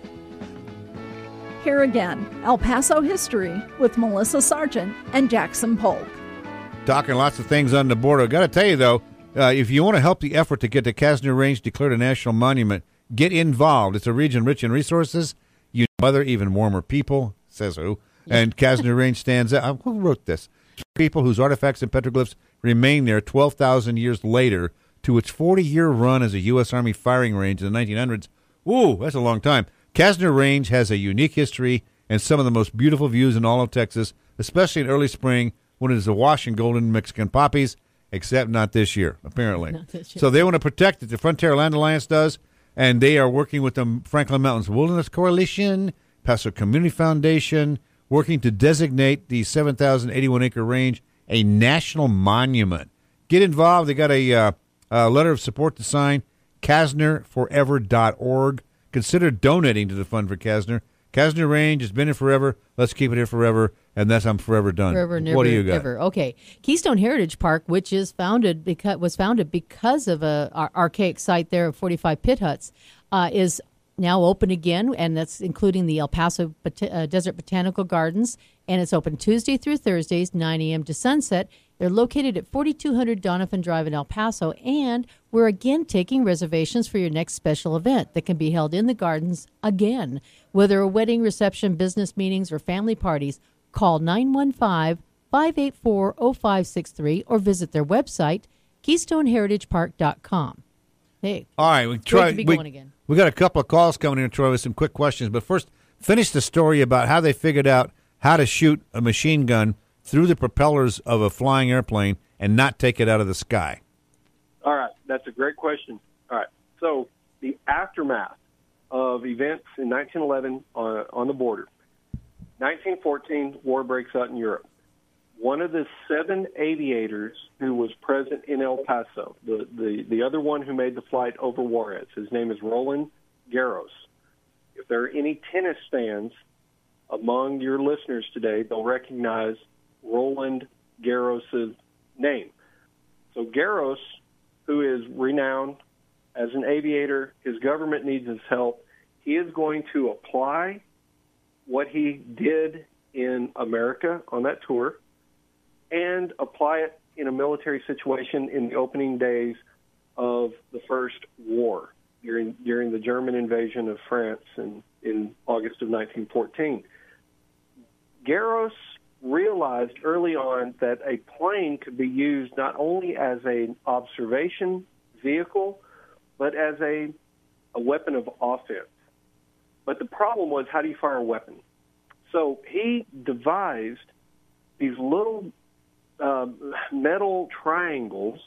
[SPEAKER 1] Here again, El Paso History with Melissa Sargent and Jackson Polk.
[SPEAKER 2] Talking lots of things on the border. Got to tell you, though, uh, if you want to help the effort to get the Casner Range declared a national monument, get involved. It's a region rich in resources, you know, other even warmer people, says who, and Casner Range stands out. Who wrote this? People whose artifacts and petroglyphs remain there twelve thousand years later to its forty-year run as a U S. Army firing range in the nineteen hundreds. Ooh, that's a long time. Casner Range has a unique history and some of the most beautiful views in all of Texas, especially in early spring when it is awash in golden Mexican poppies, except not this year, apparently.
[SPEAKER 3] Not this year.
[SPEAKER 2] So they want to protect it. The Frontier Land Alliance does, and they are working with the Franklin Mountains Wilderness Coalition, Paso Community Foundation, working to designate the seven thousand eighty-one acre range a national monument. Get involved. They got a, uh, a letter of support to sign, casner forever dot org. Consider donating to the Fund for Casner. Casner Range has been here forever. Let's keep it here forever, and that's I'm forever done.
[SPEAKER 3] Forever, never,
[SPEAKER 2] what do you got?
[SPEAKER 3] ever. Okay, Keystone Heritage Park, which is founded because was founded because of a ar- archaic site there of forty-five pit huts, uh, is now open again, and that's including the El Paso Bot- uh, Desert Botanical Gardens, and it's open Tuesday through Thursdays, nine a.m. to sunset. They're located at forty-two hundred Donovan Drive in El Paso, and we're again taking reservations for your next special event that can be held in the gardens again. Whether a wedding, reception, business meetings, or family parties, call nine one five, five eight four, zero five six three or visit their website, keystone heritage park dot com. Hey,
[SPEAKER 2] all right, we
[SPEAKER 3] great
[SPEAKER 2] try.
[SPEAKER 3] to be
[SPEAKER 2] we,
[SPEAKER 3] going again.
[SPEAKER 2] We got a couple of calls coming in, Troy, with some quick questions. But first, finish the story about how they figured out how to shoot a machine gun through the propellers of a flying airplane and not take it out of the sky.
[SPEAKER 6] All right, that's a great question. All right, so the aftermath of events in nineteen eleven on, on the border. nineteen fourteen, war breaks out in Europe. One of the seven aviators who was present in El Paso, the, the, the other one who made the flight over Juarez, his name is Roland Garros. If there are any tennis fans among your listeners today, they'll recognize Roland Garros' name. So Garros, who is renowned as an aviator, his government needs his help. He is going to apply what he did in America on that tour and apply it in a military situation in the opening days of the First War during during the German invasion of France in, in August of nineteen fourteen. Garros realized early on that a plane could be used not only as an observation vehicle, but as a, a weapon of offense. But the problem was, how do you fire a weapon? So he devised these little um, metal triangles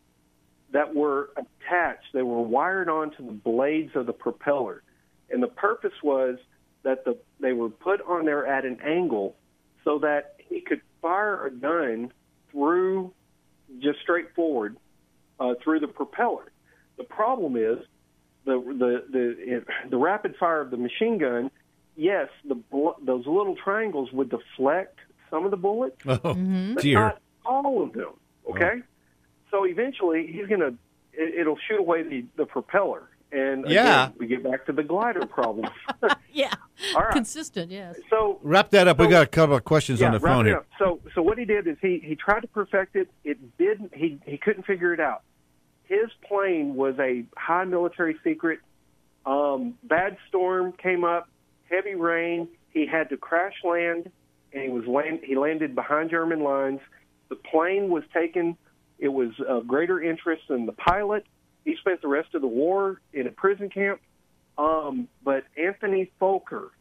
[SPEAKER 6] that were attached. They were wired onto the blades of the propeller. And the purpose was that the they were put on there at an angle so that he could fire a gun through, just straight forward, uh, through the propeller. The problem is the the the the rapid fire of the machine gun. Yes, the those little triangles would deflect some of the bullets,
[SPEAKER 2] oh,
[SPEAKER 6] but
[SPEAKER 2] dear.
[SPEAKER 6] not all of them. Okay, oh. So eventually he's gonna it, it'll shoot away the, the propeller, and
[SPEAKER 2] yeah,
[SPEAKER 6] again, we get back to the glider problem.
[SPEAKER 3] yeah,
[SPEAKER 6] all right,
[SPEAKER 3] consistent. Yes.
[SPEAKER 6] So
[SPEAKER 2] wrap that up.
[SPEAKER 6] So,
[SPEAKER 2] we got a couple of questions
[SPEAKER 6] yeah,
[SPEAKER 2] on the
[SPEAKER 6] wrap
[SPEAKER 2] phone
[SPEAKER 6] it
[SPEAKER 2] here.
[SPEAKER 6] up. So so what he did is he he tried to perfect it. It didn't. He he couldn't figure it out. His plane was a high military secret. Um, bad storm came up, heavy rain. He had to crash land, and he was land, he landed behind German lines. The plane was taken. It was of greater interest than the pilot. He spent the rest of the war in a prison camp. Um, but Anthony Fokker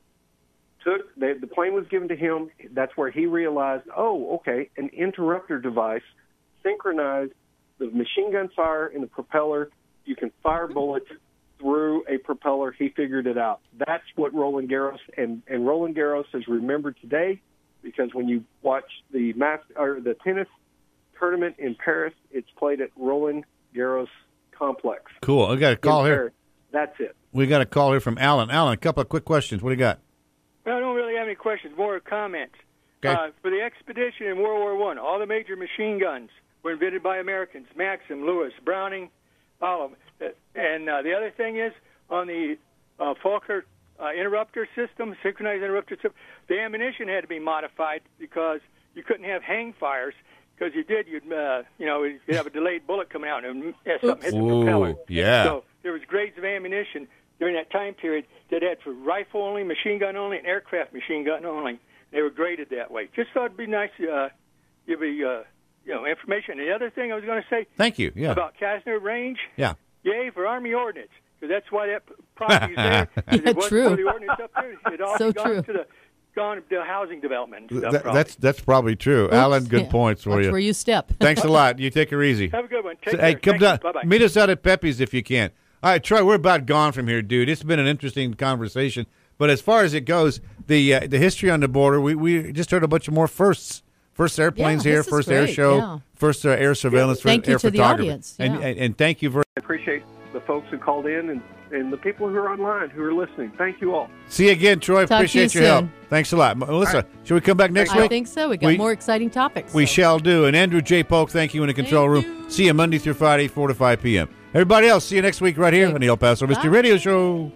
[SPEAKER 6] took the, the plane was given to him. That's where he realized, oh, okay, an interrupter device synchronized the machine gun fire in the propeller. You can fire bullets through a propeller. He figured it out. That's what Roland Garros, and, and Roland Garros is remembered today because when you watch the mass, or the tennis tournament in Paris, it's played at Roland Garros Complex.
[SPEAKER 2] Cool. I got a call here.
[SPEAKER 6] Paris. That's it.
[SPEAKER 2] We got a call here from Alan. Alan, a couple of quick questions. What do you got?
[SPEAKER 9] Well, I don't really have any questions, more comments.
[SPEAKER 2] Okay.
[SPEAKER 9] Uh, for the expedition in World War One, all the major machine guns were invented by Americans: Maxim, Lewis, Browning, all of them. And uh, the other thing is, on the uh, Fokker uh, interrupter system, synchronized interrupter system, the ammunition had to be modified because you couldn't have hang fires. Because you did, you'd uh, you know you'd have a delayed bullet coming out and uh, something hit the
[SPEAKER 2] Ooh,
[SPEAKER 9] propeller.
[SPEAKER 2] yeah.
[SPEAKER 9] So there was grades of ammunition during that time period that had for rifle only, machine gun only, and aircraft machine gun only. They were graded that way. Just thought it'd be nice to uh, give you uh, you know information. And the other thing I was going to say.
[SPEAKER 2] Thank you. Yeah.
[SPEAKER 9] About Kastner Range.
[SPEAKER 2] Yeah.
[SPEAKER 9] Yay for Army Ordnance, because that's why that property's there.
[SPEAKER 3] Yeah,
[SPEAKER 9] it wasn't
[SPEAKER 3] true.
[SPEAKER 9] for the ordnance up there. It all
[SPEAKER 3] So
[SPEAKER 9] gone
[SPEAKER 3] true.
[SPEAKER 9] to the gone to housing development and stuff.
[SPEAKER 2] That,
[SPEAKER 9] probably.
[SPEAKER 2] that's that's probably true.
[SPEAKER 3] Oops.
[SPEAKER 2] Alan, good
[SPEAKER 3] Yeah.
[SPEAKER 2] points for
[SPEAKER 3] Watch
[SPEAKER 2] you.
[SPEAKER 3] where you step.
[SPEAKER 2] Thanks a lot. You take her easy.
[SPEAKER 9] Have a good one. Take
[SPEAKER 2] So,
[SPEAKER 9] care.
[SPEAKER 2] hey, come
[SPEAKER 9] Thank you.
[SPEAKER 2] down.
[SPEAKER 9] Bye-bye.
[SPEAKER 2] Meet us out at Pepe's if you can. All right, Troy, we're about gone from here, dude. It's been an interesting conversation. But as far as it goes, the uh, the history on the border, we, we just heard a bunch of more firsts. First airplanes
[SPEAKER 3] Yeah,
[SPEAKER 2] here,
[SPEAKER 3] this is
[SPEAKER 2] first air
[SPEAKER 3] great,
[SPEAKER 2] show,
[SPEAKER 3] yeah.
[SPEAKER 2] first uh, air surveillance,
[SPEAKER 3] Thank
[SPEAKER 2] for
[SPEAKER 3] you
[SPEAKER 2] air
[SPEAKER 3] to the
[SPEAKER 2] photography.
[SPEAKER 3] audience,
[SPEAKER 2] And,
[SPEAKER 3] yeah.
[SPEAKER 2] and, and thank you very
[SPEAKER 6] I appreciate the folks who called in and, and the people who are online who are listening. Thank you all.
[SPEAKER 2] See you again, Troy.
[SPEAKER 3] Talk to
[SPEAKER 2] Appreciate
[SPEAKER 3] you
[SPEAKER 2] your help.
[SPEAKER 3] soon.
[SPEAKER 2] Thanks a lot. Melissa,
[SPEAKER 6] right.
[SPEAKER 2] should we come back next
[SPEAKER 3] I
[SPEAKER 2] week?
[SPEAKER 3] think so. We got
[SPEAKER 2] We-
[SPEAKER 3] more exciting topics.
[SPEAKER 2] We
[SPEAKER 3] so.
[SPEAKER 2] shall do. And Andrew J. Polk, thank you in the control
[SPEAKER 3] Thank
[SPEAKER 2] room. See you Monday through Friday, four to five p.m. Everybody else, see you next week right here on the El Paso Mystery
[SPEAKER 3] Bye.
[SPEAKER 2] Radio Show.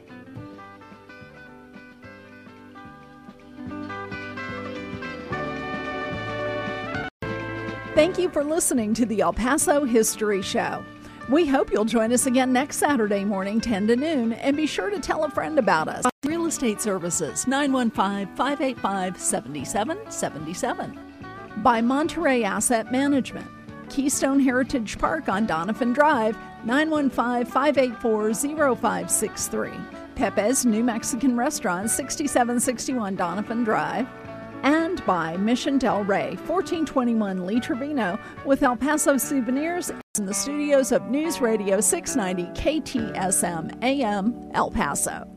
[SPEAKER 1] Thank you for listening to the El Paso History Show. We hope you'll join us again next Saturday morning, ten to noon, and be sure to tell a friend about us. Real Estate Services, nine one five, five eight five, seven seven seven seven. By Monterey Asset Management, Keystone Heritage Park on Donovan Drive, nine one five, five eight four, zero five six three. Pepe's New Mexican Restaurant, sixty-seven sixty-one Donovan Drive. And by Mission Del Rey, fourteen twenty-one Lee Trevino, with El Paso Souvenirs in the studios of News Radio six ninety K T S M A M El Paso.